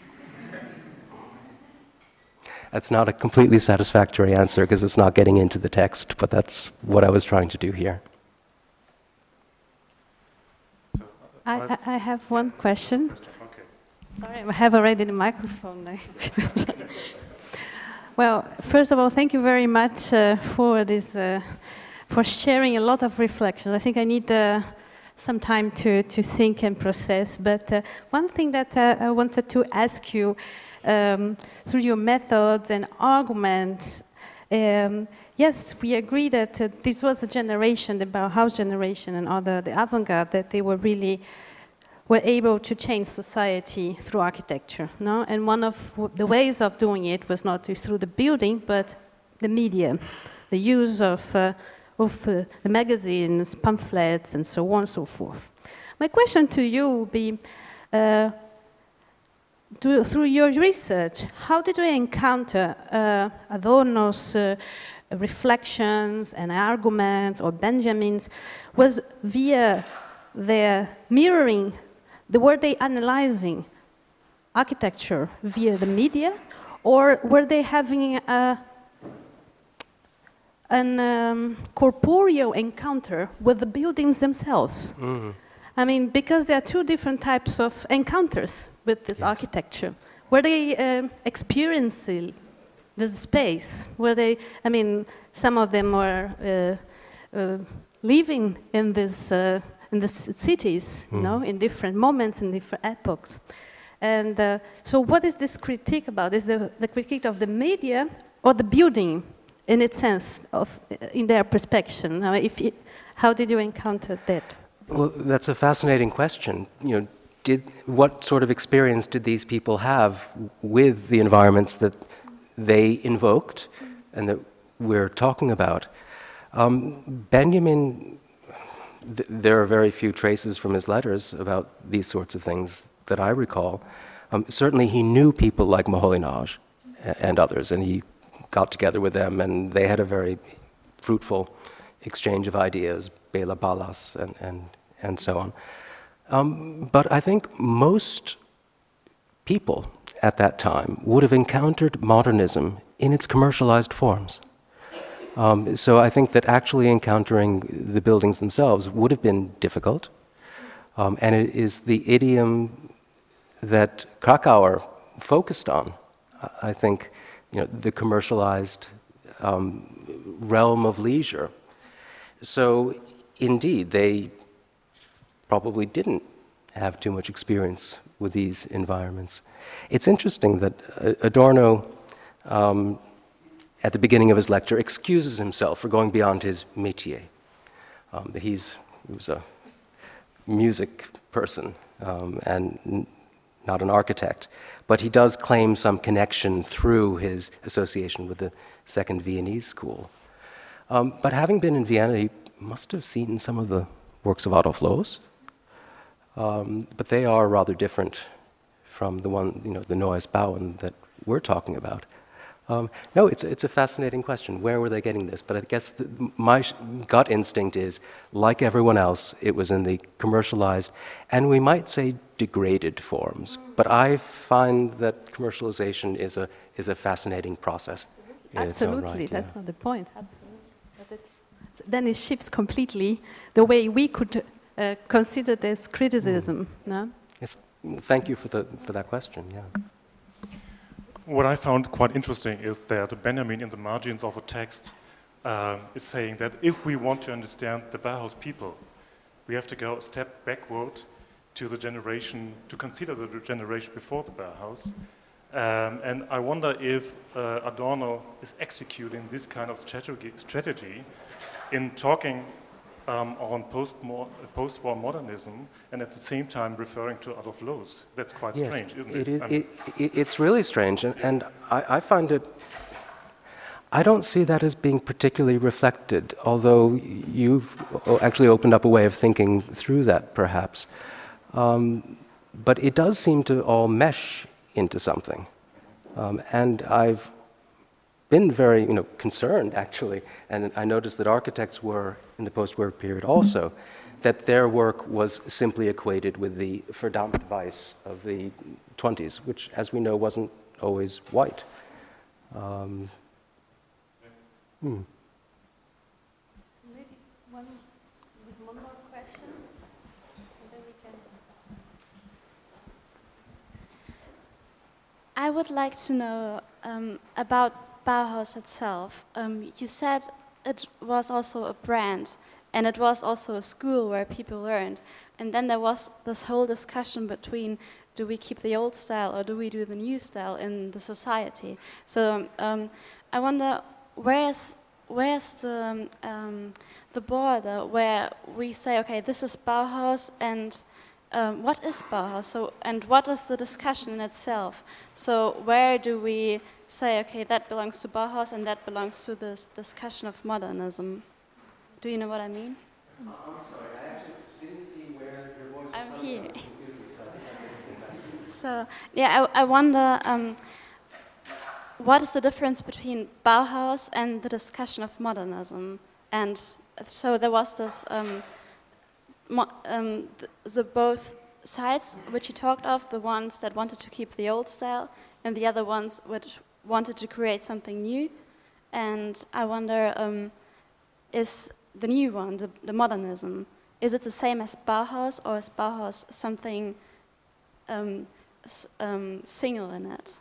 That's not a completely satisfactory answer because it's not getting into the text, but that's what I was trying to do here. So, uh, I, I have one question. Okay. Sorry, I have already the microphone. Well, first of all, thank you very much uh, for this, uh, for sharing a lot of reflections. I think I need uh, some time to, to think and process. But uh, one thing that uh, I wanted to ask you, um, through your methods and arguments, um, yes, we agree that uh, this was a generation, the Bauhaus generation and other, the avant-garde, that they were really were able to change society through architecture, no? And one of w the ways of doing it was not through the building, but the media, the use of, uh, of uh, the magazines, pamphlets, and so on and so forth. My question to you would be, uh, do, through your research, how did you encounter uh, Adorno's uh, reflections and arguments, or Benjamin's, was via their mirroring, the were they analyzing architecture via the media, or were they having a, an um, corporeal encounter with the buildings themselves? Mm-hmm. I mean, because there are two different types of encounters with this yes. architecture. Were they um, experiencing the space? Were they, I mean, some of them were uh, uh, living in this uh, in the cities, mm. you know, in different moments, in different epochs. And uh, so what is this critique about? Is the, the critique of the media or the building in its sense, of, in their perspective? Now, if it, how did you encounter that? Well, that's a fascinating question. You know, did, what sort of experience did these people have with the environments that they invoked and that we're talking about? Um, Benjamin, th there are very few traces from his letters about these sorts of things that I recall. Um, certainly he knew people like Moholy-Nagy and others, and he got together with them, and they had a very fruitful exchange of ideas, Béla Balázs and, and, and so on. Um, but I think most people at that time would have encountered modernism in its commercialized forms. Um, so I think that actually encountering the buildings themselves would have been difficult. Um, and it is the idiom that Krakauer focused on. I think, you know, the commercialized um, realm of leisure. So indeed, they probably didn't have too much experience with these environments. It's interesting that Adorno, um, at the beginning of his lecture, excuses himself for going beyond his métier. Um, that he's, he was a music person um, and n not an architect, but he does claim some connection through his association with the Second Viennese School. Um, but having been in Vienna, he must have seen some of the works of Adolf Loos, um, but they are rather different from the one, you know, the Neues Bauen that we're talking about. Um, no, it's, it's a fascinating question. Where were they getting this? But I guess the, my gut instinct is, like everyone else, it was in the commercialized, and we might say degraded forms. But I find that commercialization is a, is a fascinating process. Absolutely, right, that's yeah. not the point. Absolutely. But it's, then it shifts completely the way we could uh, consider this criticism. Mm. No? Yes, thank you for, the, for that question, yeah. What I found quite interesting is that Benjamin, in the margins of a text, uh, is saying that if we want to understand the Bauhaus people, we have to go a step backward to the generation, to consider the generation before the Bauhaus. Um, and I wonder if uh, Adorno is executing this kind of strategy, strategy in talking um, on post-war post modernism and at the same time referring to Adolf Loos. That's quite yes, strange, isn't it? It, it, it, it it's really strange, and, and I, I find it, I don't see that as being particularly reflected, although you've actually opened up a way of thinking through that, perhaps. Um, but it does seem to all mesh into something. Um, and I've been very, you know, concerned actually, and I noticed that architects were in the post-war period also, that their work was simply equated with the Verdammtweiß of the twenties, which, as we know, wasn't always white. Um, hmm. Maybe one, with one more question, and then we can. I would like to know um, about Bauhaus itself. Um, you said it was also a brand, and it was also a school where people learned. And then there was this whole discussion between, do we keep the old style or do we do the new style in the society? So um, I wonder, where's where's the um, the border where we say, okay, this is Bauhaus, and um, what is Bauhaus? So, and what is the discussion in itself? So where do we say, okay, that belongs to Bauhaus and that belongs to this discussion of modernism? Do you know what I mean? Uh, I'm sorry, I actually didn't see where your voice was. I'm here. Confusing, so I think I missed the question. So, yeah, I, I wonder, um, what is the difference between Bauhaus and the discussion of modernism? And so there was this, um, mo um, the, the both sides which you talked of, the ones that wanted to keep the old style and the other ones which wanted to create something new. And I wonder, um, is the new one, the, the modernism, is it the same as Bauhaus, or is Bauhaus something um, s um, single in it?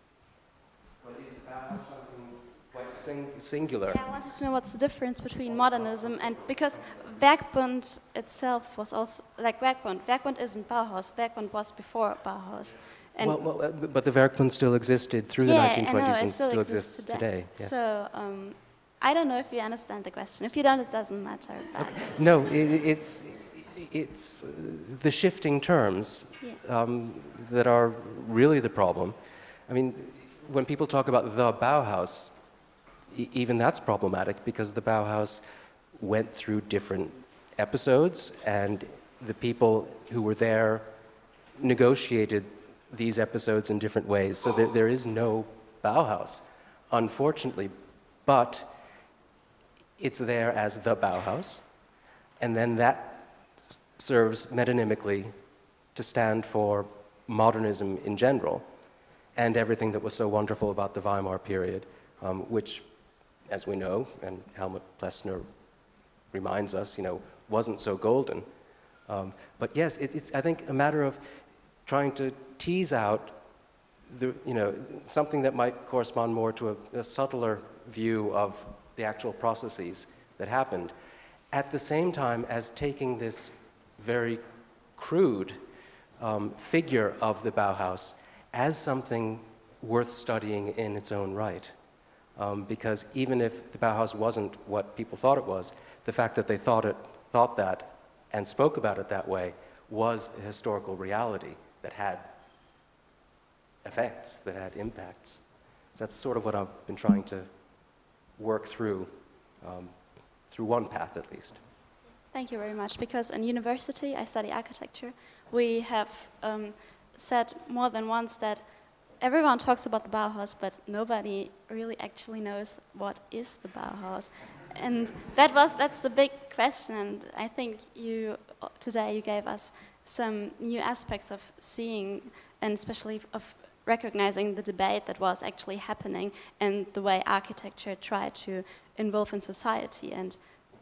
Well, is Bauhaus something quite sing singular? Yeah, I wanted to know what's the difference between modernism and, because Werkbund itself was also, like Werkbund, Werkbund isn't Bauhaus, Werkbund was before Bauhaus. And well, well uh, but the Werkbund still existed through yeah, the nineteen twenties I know, and it still, still exists, exists today. today. Yeah. So, um, I don't know if you understand the question. If you don't, it doesn't matter. But Okay. No, it, it's, it's uh, the shifting terms Yes. um, that are really the problem. I mean, when people talk about the Bauhaus, e even that's problematic because the Bauhaus went through different episodes, and the people who were there negotiated these episodes in different ways. So there, there is no Bauhaus, unfortunately, but it's there as the Bauhaus, and then that serves metonymically to stand for modernism in general and everything that was so wonderful about the Weimar period, um, which, as we know, and Helmut Plessner reminds us, you know, wasn't so golden. Um, but yes, it, it's, I think, a matter of trying to tease out the, you know, something that might correspond more to a, a subtler view of the actual processes that happened, at the same time as taking this very crude um, figure of the Bauhaus as something worth studying in its own right. Um, because even if the Bauhaus wasn't what people thought it was, the fact that they thought it, thought that and spoke about it that way was a historical reality that had effects, that had impacts. So that's sort of what I've been trying to work through, um, through one path at least. thank you very much, because in university, I study architecture, we have um, said more than once that everyone talks about the Bauhaus, but nobody really actually knows what is the Bauhaus. And that was, that's the big question, and I think you, today you gave us some new aspects of seeing, and especially of recognizing the debate that was actually happening and the way architecture tried to involve in society and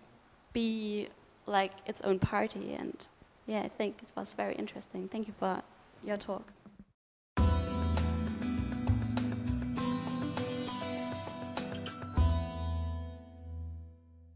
be like its own party. And yeah, I think it was very interesting. Thank you for your talk.